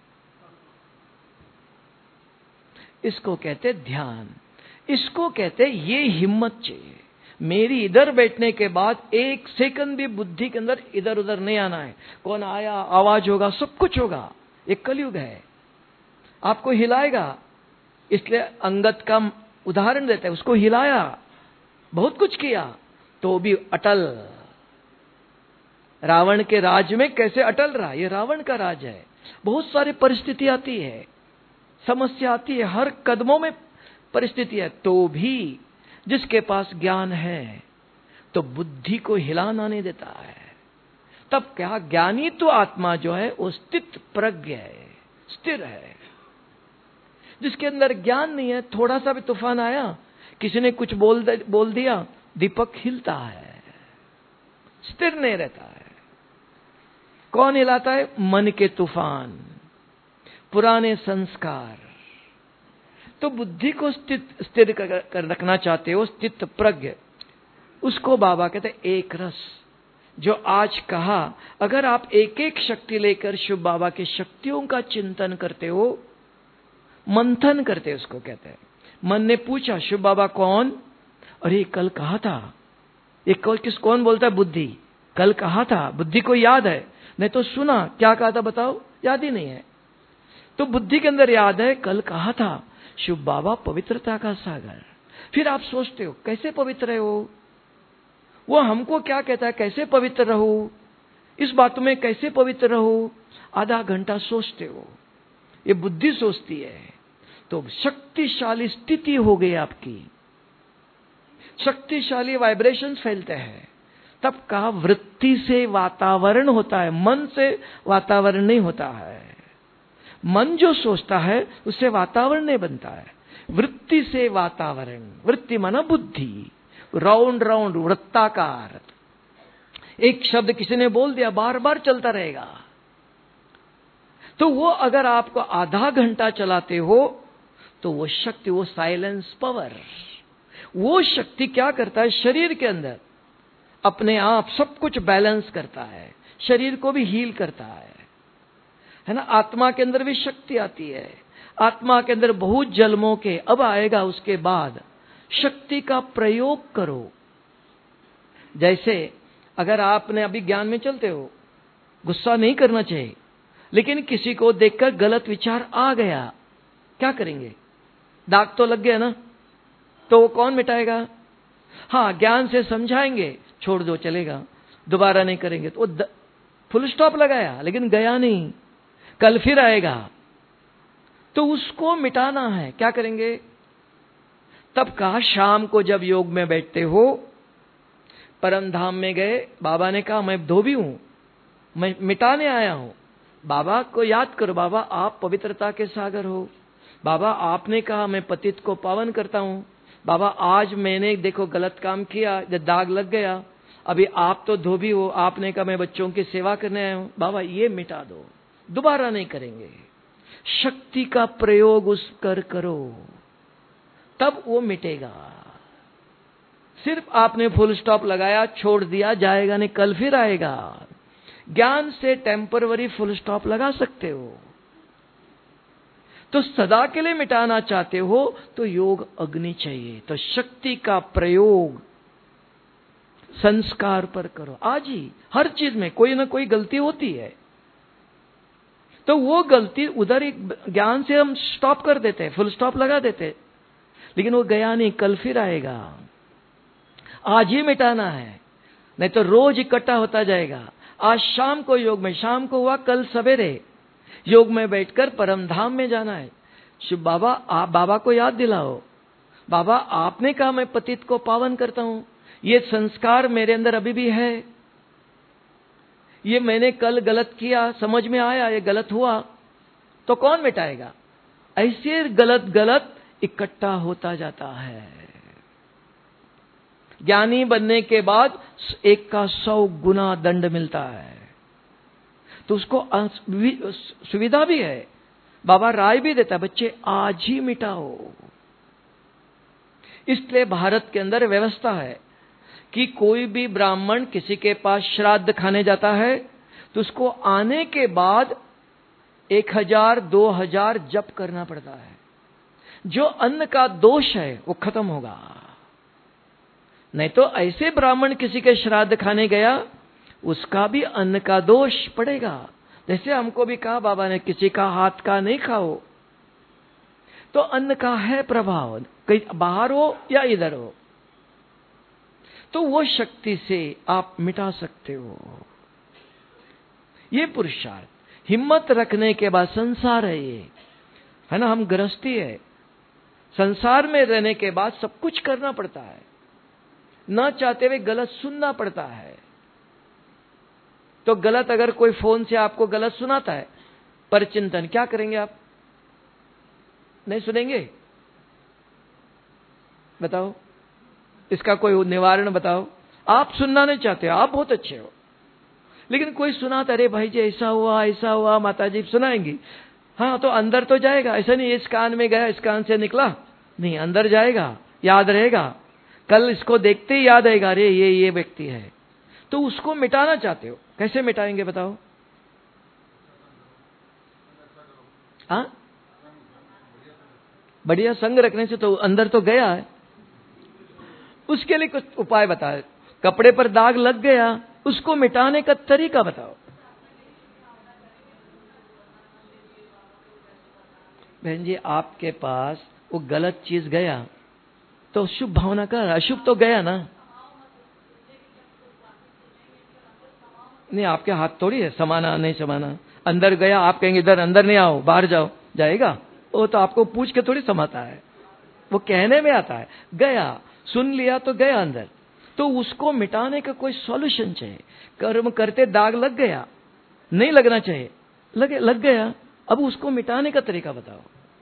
इसको कहते ध्यान। इसको कहते ये हिम्मत चाहिए। मेरी इधर बैठने के बाद एक सेकंड भी बुद्धि के अंदर इधर उधर नहीं आना है। कौन आया, आवाज होगा, सब कुछ होगा। एक कलयुग है, आपको हिलाएगा। इसलिए अंगद का उदाहरण देता है, उसको हिलाया, बहुत कुछ किया, तो भी अटल। रावण के राज में कैसे अटल रहा? ये रावण का राज है। बहुत सारी परिस्थिति आती है, समस्या आती है, हर कदमों में परिस्थिति है, तो भी जिसके पास ज्ञान है तो बुद्धि को हिलाना नहीं देता है। तब क्या? ज्ञानी तो आत्मा जो है वो स्थित प्रज्ञ है, स्थिर है। जिसके अंदर ज्ञान नहीं है, थोड़ा सा भी तूफान आया, किसी ने कुछ बोल दिया, दीपक हिलता है, स्थिर नहीं रहता है। कौन हिलाता है? मन के तूफान, पुराने संस्कार। तो बुद्धि को स्थिर कर रखना चाहते हो, स्थित प्रज्ञ, उसको बाबा कहते हैं एक रस। जो आज कहा, अगर आप एक एक शक्ति लेकर शिव बाबा की शक्तियों का चिंतन करते हो, मंथन करते हो, उसको कहते हैं। मन ने पूछा शिव बाबा कौन? अरे कल कहा था। एक कौन बोलता है? बुद्धि। कल कहा था, बुद्धि को याद है, नहीं तो सुना, क्या कहा था बताओ? याद ही नहीं है। तो बुद्धि के अंदर याद है, कल कहा था शिव बाबा पवित्रता का सागर। फिर आप सोचते हो कैसे पवित्र हो? वो हमको क्या कहता है, कैसे पवित्र रहो, इस बात में कैसे पवित्र रहो? आधा घंटा सोचते हो, ये बुद्धि सोचती है, तो शक्तिशाली स्थिति हो गई आपकी, शक्तिशाली वाइब्रेशंस फैलते हैं। तब कहा वृत्ति से वातावरण होता है, मन से वातावरण नहीं होता है। मन जो सोचता है उससे वातावरण नहीं बनता है, वृत्ति से वातावरण। वृत्ति माना बुद्धि, राउंड राउंड, वृत्ताकार। एक शब्द किसी ने बोल दिया, बार बार चलता रहेगा। तो वो अगर आपको आधा घंटा चलाते हो तो वो शक्ति, वो साइलेंस पावर, वो शक्ति क्या करता है? शरीर के अंदर अपने आप सब कुछ बैलेंस करता है, शरीर को भी हील करता है ना। आत्मा के अंदर भी शक्ति आती है, आत्मा के अंदर बहुत जन्मों के, अब आएगा उसके बाद शक्ति का प्रयोग करो। जैसे अगर आपने अभी ज्ञान में चलते हो, गुस्सा नहीं करना चाहिए, लेकिन किसी को देखकर गलत विचार आ गया, क्या करेंगे? दाग तो लग गया ना, तो वो कौन मिटाएगा? हाँ, ज्ञान से समझाएंगे, छोड़ दो, चलेगा, दोबारा नहीं करेंगे। तो वो फुल स्टॉप लगाया, लेकिन गया नहीं, कल फिर आएगा, तो उसको मिटाना है। क्या करेंगे? तब कहा शाम को जब योग में बैठते हो, परम धाम में गए, बाबा ने कहा मैं धोबी हूं, मैं मिटाने आया हूं। बाबा को याद करो, बाबा आप पवित्रता के सागर हो। बाबा आपने कहा मैं पतित को पावन करता हूं। बाबा आज मैंने देखो गलत काम किया, जब दाग लग गया, अभी आप तो धोबी हो, आपने कहा मैं बच्चों की सेवा करने आया हूं। बाबा ये मिटा दो, दोबारा नहीं करेंगे। शक्ति का प्रयोग उस कर करो, तब वो मिटेगा। सिर्फ आपने फुल स्टॉप लगाया, छोड़ दिया, जाएगा नहीं, कल फिर आएगा। ज्ञान से टेम्परवरी फुल स्टॉप लगा सकते हो। तो सदा के लिए मिटाना चाहते हो तो योग अग्नि चाहिए। तो शक्ति का प्रयोग संस्कार पर करो। आज ही हर चीज में कोई ना कोई गलती होती है, तो वो गलती उधर ही ज्ञान से हम स्टॉप कर देते हैं, फुल स्टॉप लगा देते हैं, लेकिन वो गया नहीं, कल फिर आएगा। आज ही मिटाना है, नहीं तो रोज इकट्ठा होता जाएगा। आज शाम को योग में, शाम को हुआ, कल सवेरे योग में बैठकर परम धाम में जाना है। शिव बाबा, आप बाबा को याद दिलाओ, बाबा आपने कहा मैं पतित को पावन करता हूं, ये संस्कार मेरे अंदर अभी भी है, ये मैंने कल गलत किया, समझ में आया ये गलत हुआ, तो कौन मिटाएगा? ऐसे गलत गलत इकट्ठा होता जाता है। ज्ञानी बनने के बाद 1 का 100 गुना दंड मिलता है, तो उसको सुविधा भी है। बाबा राय भी देता है, बच्चे आज ही मिटाओ। इसलिए भारत के अंदर व्यवस्था है कि कोई भी ब्राह्मण किसी के पास श्राद्ध खाने जाता है तो उसको आने के बाद 1000 2000 जप करना पड़ता है। जो अन्न का दोष है वो खत्म होगा। नहीं तो ऐसे ब्राह्मण किसी के श्राद्ध खाने गया, उसका भी अन्न का दोष पड़ेगा। जैसे हमको भी कहा बाबा ने, किसी का हाथ का नहीं खाओ, तो अन्न का है प्रभाव, कहीं बाहर हो या इधर हो, तो वो शक्ति से आप मिटा सकते हो। ये पुरुषार्थ, हिम्मत रखने के बाद, संसार है ये, है ना, हम गृहस्थी है, संसार में रहने के बाद सब कुछ करना पड़ता है, ना चाहते हुए गलत सुनना पड़ता है। तो गलत अगर कोई फोन से आपको गलत सुनाता है, पर चिंतन क्या करेंगे आप? नहीं सुनेंगे? बताओ, इसका कोई निवारण बताओ। आप सुनना नहीं चाहते, आप बहुत अच्छे हो, लेकिन कोई सुनाता, अरे भाई जी ऐसा हुआ, माता जी सुनाएंगी, हाँ तो अंदर तो जाएगा। ऐसा नहीं इस कान में गया, इस कान से निकला, नहीं, अंदर जाएगा, याद रहेगा, कल इसको देखते ही याद आएगा, अरे ये व्यक्ति है। तो उसको मिटाना चाहते हो, कैसे मिटाएंगे बताओ? हाँ, बढ़िया संग रखने से तो अंदर तो गया है। उसके लिए कुछ उपाय बताए। कपड़े पर दाग लग गया, उसको मिटाने का तरीका बताओ। बहन जी, आपके पास वो गलत चीज गया तो शुभ भावना का, अशुभ तो गया ना। नहीं, आपके हाथ थोड़ी है समाना नहीं समाना। अंदर गया, आप कहेंगे इधर अंदर नहीं आओ, बाहर जाओ, जाएगा? वो तो आपको पूछ के थोड़ी समाता है, वो कहने में आता है। गया, सुन लिया तो गया अंदर, तो उसको मिटाने का कोई सॉल्यूशन चाहिए। कर्म करते दाग लग गया, नहीं लगना चाहिए, लग गया, अब उसको मिटाने का तरीका बताओ।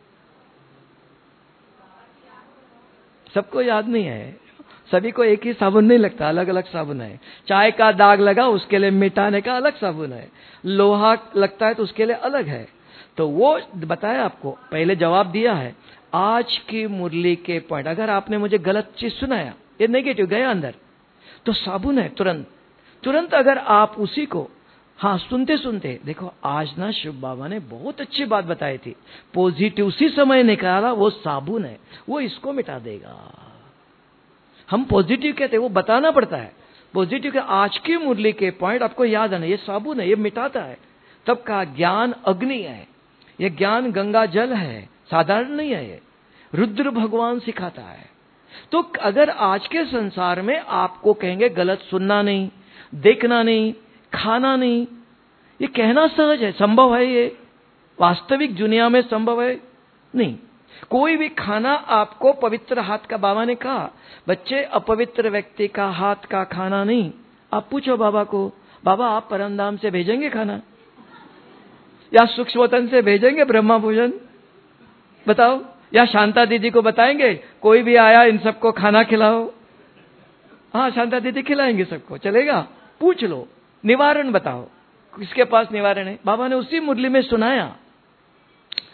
सबको याद नहीं है, सभी को एक ही साबुन नहीं लगता, अलग अलग साबुन है। चाय का दाग लगा, उसके लिए मिटाने का अलग साबुन है। लोहा लगता है तो उसके लिए अलग है। तो वो बताया आपको, पहले जवाब दिया है। आज की मुरली के पॉइंट, अगर आपने मुझे गलत चीज सुनाया, ये नेगेटिव गया अंदर, तो साबुन है, तुरंत अगर आप उसी को, हाँ सुनते सुनते देखो, आज ना शिव बाबा ने बहुत अच्छी बात बताई थी, पॉजिटिव उसी समय निकाला, वो साबुन है, वो इसको मिटा देगा। हम पॉजिटिव कहते हैं, वो बताना पड़ता है पॉजिटिव के। आज की मुरली के पॉइंट आपको याद आना, ये साबुन है, ये मिटाता है। तब का ज्ञान अग्नि है, ये ज्ञान गंगा जल है, साधारण नहीं है, ये रुद्र भगवान सिखाता है। तो अगर आज के संसार में आपको कहेंगे गलत सुनना नहीं, देखना नहीं, खाना नहीं, ये कहना सहज है, संभव है, ये वास्तविक दुनिया में संभव है नहीं। कोई भी खाना आपको पवित्र हाथ का, बाबा ने कहा बच्चे अपवित्र व्यक्ति का हाथ का खाना नहीं। आप पूछो बाबा को, बाबा आप परमधाम से भेजेंगे खाना या सूक्ष्मतन से भेजेंगे ब्रह्मा भोजन? बताओ, या शांता दीदी को बताएंगे कोई भी आया इन सबको खाना खिलाओ? हाँ, शांता दीदी खिलाएंगे सबको, चलेगा? पूछ लो, निवारण बताओ, किसके पास निवारण है? बाबा ने उसी मुरली में सुनाया।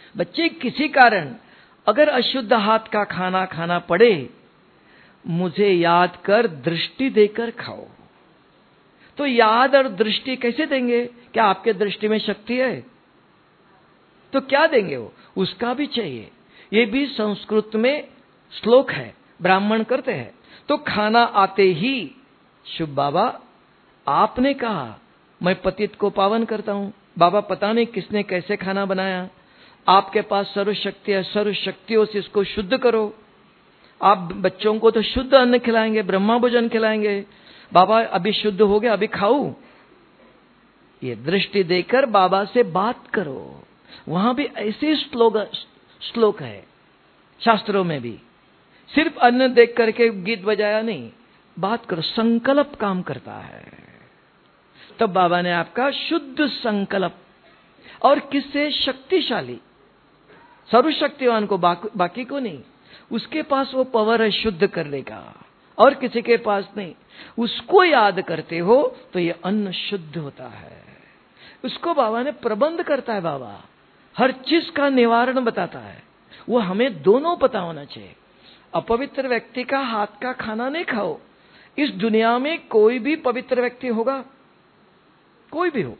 बच्चे किसी कारण अगर अशुद्ध हाथ का खाना खाना पड़े, मुझे याद कर दृष्टि देकर खाओ। तो याद और दृष्टि कैसे देंगे? क्या आपके दृष्टि में शक्ति है? तो क्या देंगे वो? उसका भी चाहिए। ये भी संस्कृत में श्लोक है, ब्राह्मण करते हैं। तो खाना आते ही, शुभ बाबा आपने कहा मैं पतित को पावन करता हूं। बाबा पता नहीं किसने कैसे खाना बनाया, आपके पास सर्वशक्ति है, सर्वशक्तियों से इसको शुद्ध करो। आप बच्चों को तो शुद्ध अन्न खिलाएंगे, ब्रह्मा भोजन खिलाएंगे। बाबा अभी शुद्ध हो गया, अभी खाऊं। ये दृष्टि देकर बाबा से बात करो। वहां भी ऐसे श्लोक है शास्त्रों में भी। सिर्फ अन्न देख करके गीत बजाया नहीं, बात करो। संकल्प काम करता है। तब बाबा ने आपका शुद्ध संकल्प, और किससे? शक्तिशाली सर्वशक्तिवान को, बाकी को नहीं। उसके पास वो पावर है शुद्ध करने का, और किसी के पास नहीं। उसको याद करते हो तो ये अन्न शुद्ध होता है। उसको बाबा ने प्रबंध करता है। बाबा हर चीज का निवारण बताता है। वो हमें दोनों पता होना चाहिए। अपवित्र व्यक्ति का हाथ का खाना नहीं खाओ। इस दुनिया में कोई भी पवित्र व्यक्ति होगा, कोई भी हो।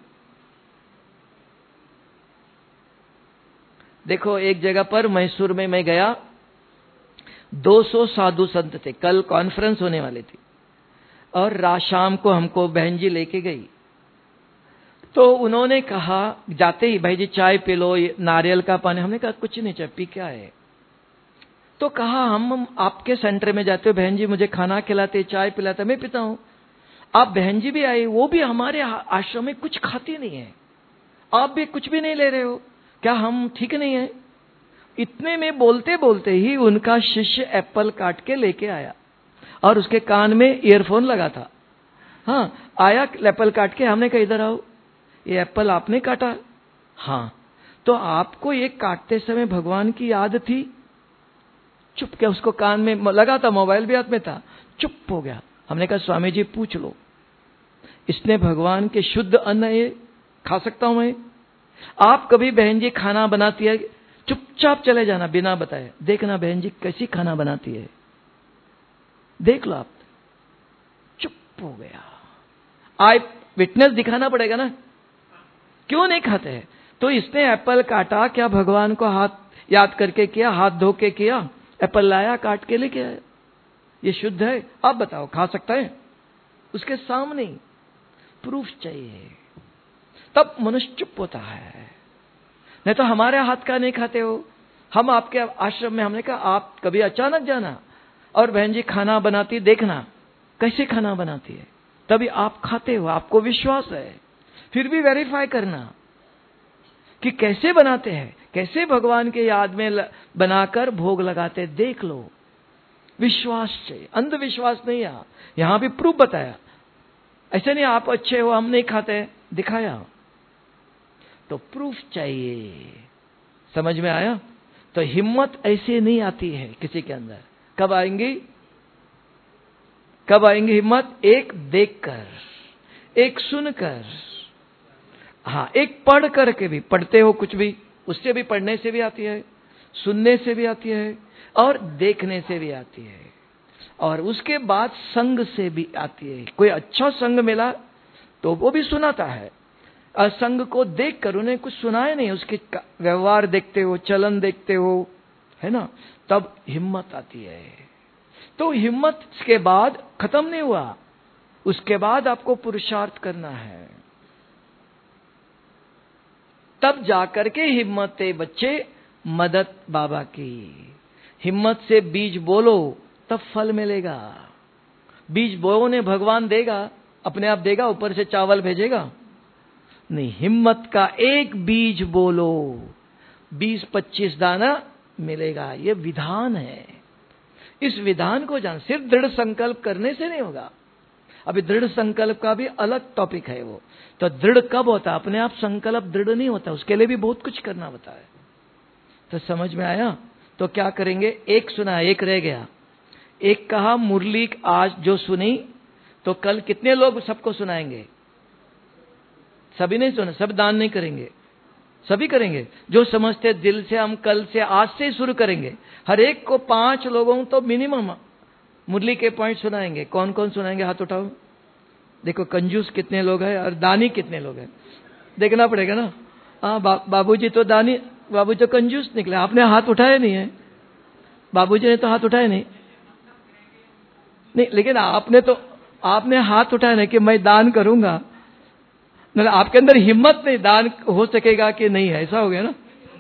देखो एक जगह पर मैसूर में मैं गया, 200 साधु संत थे। कल कॉन्फ्रेंस होने वाली थी, और शाम को हमको बहन जी लेके गई। तो उन्होंने कहा जाते ही, भाई जी चाय पी लो, नारियल का पानी। हमने कहा कुछ नहीं, चाय पी क्या है। तो कहा हम आपके सेंटर में जाते हो, बहन जी मुझे खाना खिलाते, चाय पिलाते, मैं पीता हूं। आप बहन जी भी आई, वो भी हमारे आश्रम में कुछ खाती नहीं है, आप भी कुछ भी नहीं ले रहे हो, क्या हम ठीक नहीं है? इतने में बोलते बोलते ही उनका शिष्य एप्पल काट के लेके आया, और उसके कान में ईयरफोन लगा था। हाँ, आया एप्पल काट के। हमने कहा इधर आओ, ये एप्पल आपने काटा? हाँ। तो आपको ये काटते समय भगवान की याद थी? चुप क्या, उसको कान में लगा था, मोबाइल भी हाथ में था, चुप हो गया। हमने कहा स्वामी जी पूछ लो, इसने भगवान के शुद्ध अन्न ये खा सकता हूं मैं? आप कभी बहन जी खाना बनाती है, चुपचाप चले जाना बिना बताए, देखना बहन जी कैसी खाना बनाती है, देख लो आप। चुप हो गया। आई विटनेस दिखाना पड़ेगा ना, क्यों नहीं खाते हैं? तो इसने एप्पल काटा, क्या भगवान को हाथ याद करके किया, हाथ धो के किया, एप्पल लाया काट के लेके आया, ये शुद्ध है? आप बताओ खा सकता है? उसके सामने प्रूफ चाहिए, तब मनुष्य चुप होता है। नहीं तो हमारे हाथ का नहीं खाते हो। हम आपके आश्रम में, हमने कहा आप कभी अचानक जाना और बहन जी खाना बनाती, देखना कैसे खाना बनाती है, तभी आप खाते हो, आपको विश्वास है। फिर भी वेरीफाई करना कि कैसे बनाते हैं, कैसे भगवान के याद में बनाकर भोग लगाते, देख लो। विश्वास चाहिए, अंधविश्वास नहीं। यहां भी प्रूफ बताया। ऐसे नहीं आप अच्छे हो हम नहीं खाते, दिखाया। तो प्रूफ चाहिए। समझ में आया? तो हिम्मत ऐसे नहीं आती है किसी के अंदर। कब आएंगी? कब आएंगी हिम्मत? एक देखकर, एक सुनकर, हाँ एक पढ़ करके भी। पढ़ते हो कुछ भी, उससे भी, पढ़ने से भी आती है, सुनने से भी आती है, और देखने से भी आती है, और उसके बाद संग से भी आती है। कोई अच्छा संग मिला तो वो भी सुनाता है। असंग को देखकर उन्हें कुछ सुनाए नहीं, उसके व्यवहार देखते हो, चलन देखते हो, है ना, तब हिम्मत आती है। तो हिम्मत के बाद खत्म नहीं हुआ, उसके बाद आपको पुरुषार्थ करना है। तब जाकर के हिम्मत है बच्चे, मदद बाबा की। हिम्मत से बीज बोलो तब फल मिलेगा। बीज बोओ ने भगवान देगा, अपने आप देगा, ऊपर से चावल भेजेगा नहीं। हिम्मत का एक बीज बोलो, 20-25 दाना मिलेगा। ये विधान है। इस विधान को जान, सिर्फ दृढ़ संकल्प करने से नहीं होगा। अभी दृढ़ संकल्प का भी अलग टॉपिक है वो। तो दृढ़ कब होता? अपने आप संकल्प दृढ़ नहीं होता, उसके लिए भी बहुत कुछ करना होता है। तो समझ में आया? तो क्या करेंगे? एक सुना, एक रह गया। एक कहा मुरली आज जो सुनी, तो कल कितने लोग सबको सुनाएंगे? सभी नहीं सुना, सब दान नहीं करेंगे। सभी करेंगे। जो समझते दिल से, हम कल से, आज से शुरू करेंगे। हर एक को 5 लोगों तो मिनिमम मुरली के पॉइंट सुनाएंगे। कौन कौन सुनाएंगे? हाथ उठाओ। देखो कंजूस कितने लोग हैं और दानी कितने लोग हैं, देखना पड़ेगा ना। हाँ, बाबूजी तो दानी, बाबू तो कंजूस निकले। आपने हाथ उठाया नहीं है, बाबूजी ने तो हाथ उठाया नहीं, लेकिन आपने हाथ उठाया नहीं कि मैं दान करूंगा। मतलब आपके अंदर हिम्मत नहीं, दान हो सकेगा कि नहीं है, ऐसा हो गया ना।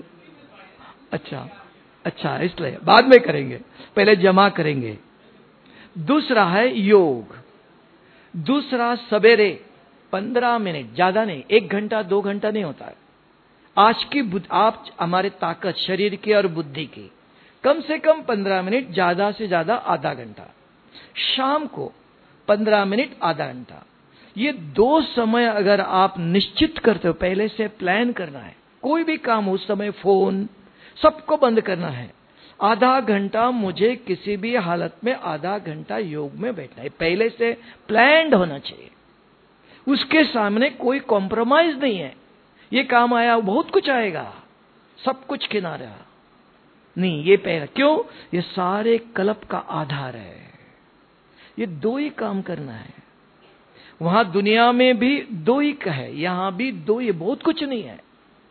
अच्छा, इसलिए बाद में करेंगे, पहले जमा करेंगे। दूसरा है योग। दूसरा सवेरे 15 मिनट, ज्यादा नहीं, 1 घंटा 2 घंटा नहीं होता है। आज की आप हमारे ताकत शरीर की और बुद्धि की, कम से कम 15 मिनट, ज्यादा से ज्यादा आधा घंटा। शाम को 15 मिनट, आधा घंटा। ये 2 समय अगर आप निश्चित करते हो, पहले से प्लान करना है, कोई भी काम उस समय फोन सबको बंद करना है। आधा घंटा मुझे किसी भी हालत में आधा घंटा योग में बैठना है, पहले से प्लान्ड होना चाहिए। उसके सामने कोई कॉम्प्रोमाइज नहीं है। ये काम आया, बहुत कुछ आएगा, सब कुछ किनारा नहीं, ये पहला। क्यों? ये सारे कल्प का आधार है। ये 2 ही काम करना है। वहां दुनिया में भी 2 ही का है, यहां भी 2 ही, बहुत कुछ नहीं है।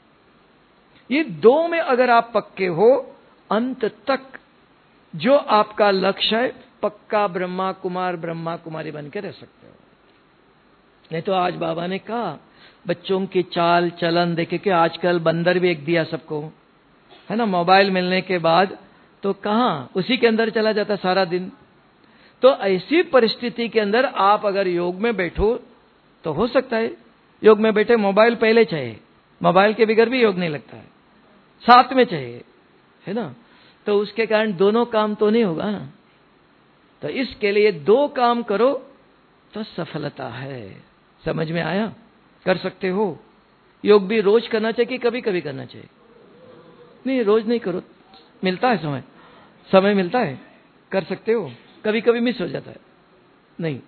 ये 2 में अगर आप पक्के हो, अंत तक जो आपका लक्ष्य है, पक्का ब्रह्मा कुमार ब्रह्मा कुमारी बन के रह सकते हो। नहीं तो आज बाबा ने कहा बच्चों की चाल चलन देखे कि आजकल बंदर भी एक दिया सबको, है ना। मोबाइल मिलने के बाद तो कहां, उसी के अंदर चला जाता सारा दिन। तो ऐसी परिस्थिति के अंदर आप अगर योग में बैठो तो हो सकता है योग में बैठे, मोबाइल पहले चाहिए, मोबाइल के बगैर भी योग नहीं लगता है, साथ में चाहिए, है ना। तो उसके कारण दोनों काम तो नहीं होगा ना। तो इसके लिए 2 काम करो तो सफलता है। समझ में आया? कर सकते हो। योग भी रोज करना चाहिए कि कभी कभी करना चाहिए? नहीं, रोज नहीं करो, मिलता है समय मिलता है, कर सकते हो। कभी कभी मिस हो जाता है, नहीं।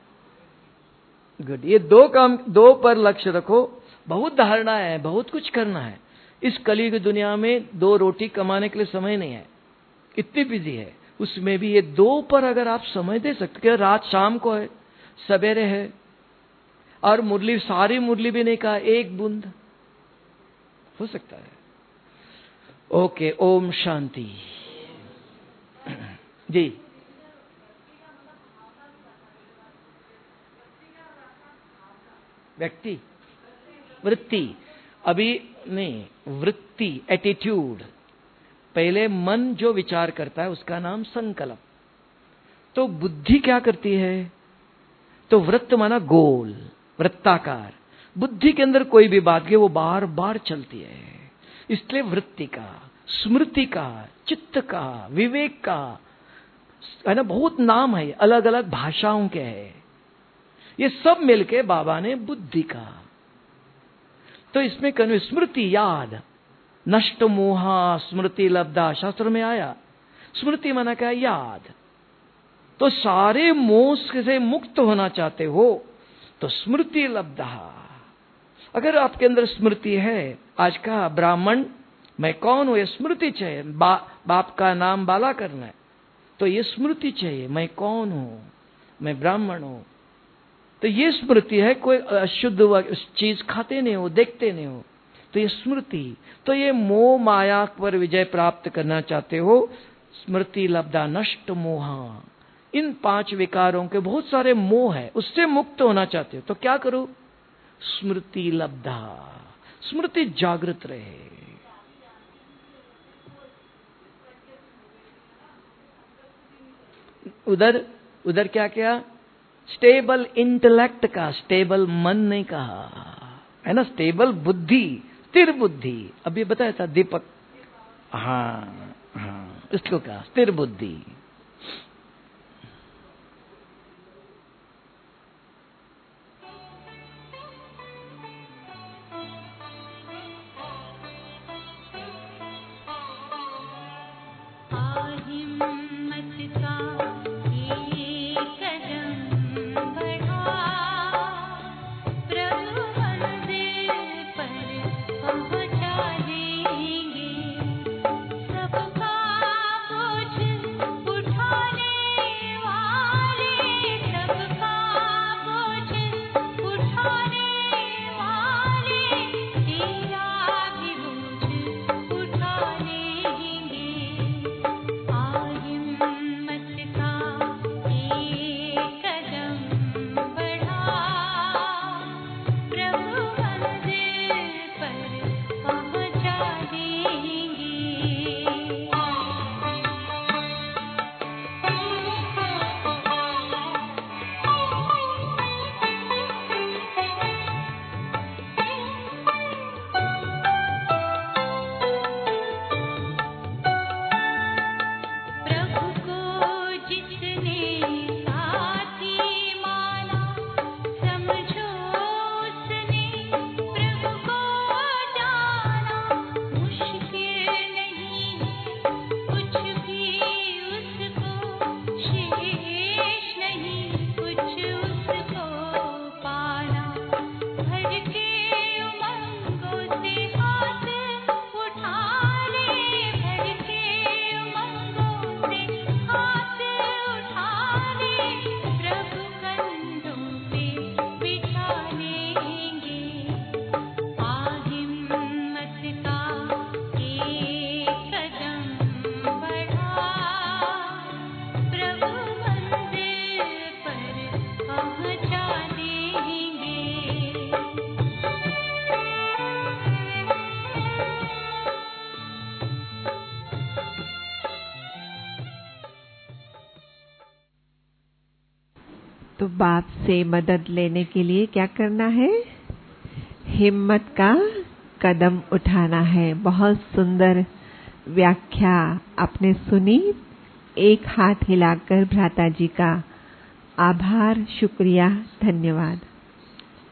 गुड। ये 2 काम, 2 पर लक्ष्य रखो। बहुत धारणा है, बहुत कुछ करना है। इस कलयुग दुनिया में 2 रोटी कमाने के लिए समय नहीं है, इतनी बिजी है। उसमें भी ये 2 पर अगर आप समय दे सकते हो, रात शाम को है, सवेरे है, और मुरली, सारी मुरली भी नहीं कहा, 1 बूंद हो सकता है। ओके, ओम शांति जी। व्यक्ति, वृत्ति अभी नहीं, वृत्ति, एटीट्यूड। पहले मन जो विचार करता है उसका नाम संकल्प। तो बुद्धि क्या करती है? तो वृत्त माना गोल, वृत्ताकार। बुद्धि के अंदर कोई भी बात की वो बार बार चलती है, इसलिए वृत्ति का, स्मृति का, चित्त का, विवेक का, है ना, बहुत नाम है, अलग अलग भाषाओं के हैं। ये सब मिलके बाबा ने बुद्धि का। तो इसमें कहने स्मृति, याद, नष्ट मोहा स्मृति लब्धा, शास्त्र में आया। स्मृति माना क्या? याद। तो सारे मोह से मुक्त होना चाहते हो तो स्मृति लब्धा। अगर आपके अंदर स्मृति है, आज का ब्राह्मण मैं कौन हूं, ये स्मृति चाहिए। बाप का नाम बाला करना है तो ये स्मृति चाहिए, मैं कौन हूं, मैं ब्राह्मण हूं। तो ये स्मृति है। कोई अशुद्ध चीज खाते नहीं हो, देखते नहीं हो, तो ये स्मृति। तो ये मोह माया पर विजय प्राप्त करना चाहते हो, स्मृति लब्धा, नष्ट मोहा। इन 5 विकारों के बहुत सारे मोह है, उससे मुक्त होना चाहते हो तो क्या करो? स्मृति लब्धा। स्मृति जागृत रहे। उधर क्या किया? स्टेबल इंटेलेक्ट का, स्टेबल मन नहीं कहा, है ना, स्टेबल बुद्धि, स्थिर बुद्धि। अभी बताया था दीपक, हाँ, इसको कहा स्थिर बुद्धि। प्रभु मंदिर पर पहुंचा। तो बाप से मदद लेने के लिए क्या करना है? हिम्मत का कदम उठाना है। बहुत सुंदर व्याख्या आपने सुनी। एक हाथ हिलाकर भ्राता जी का आभार, शुक्रिया, धन्यवाद।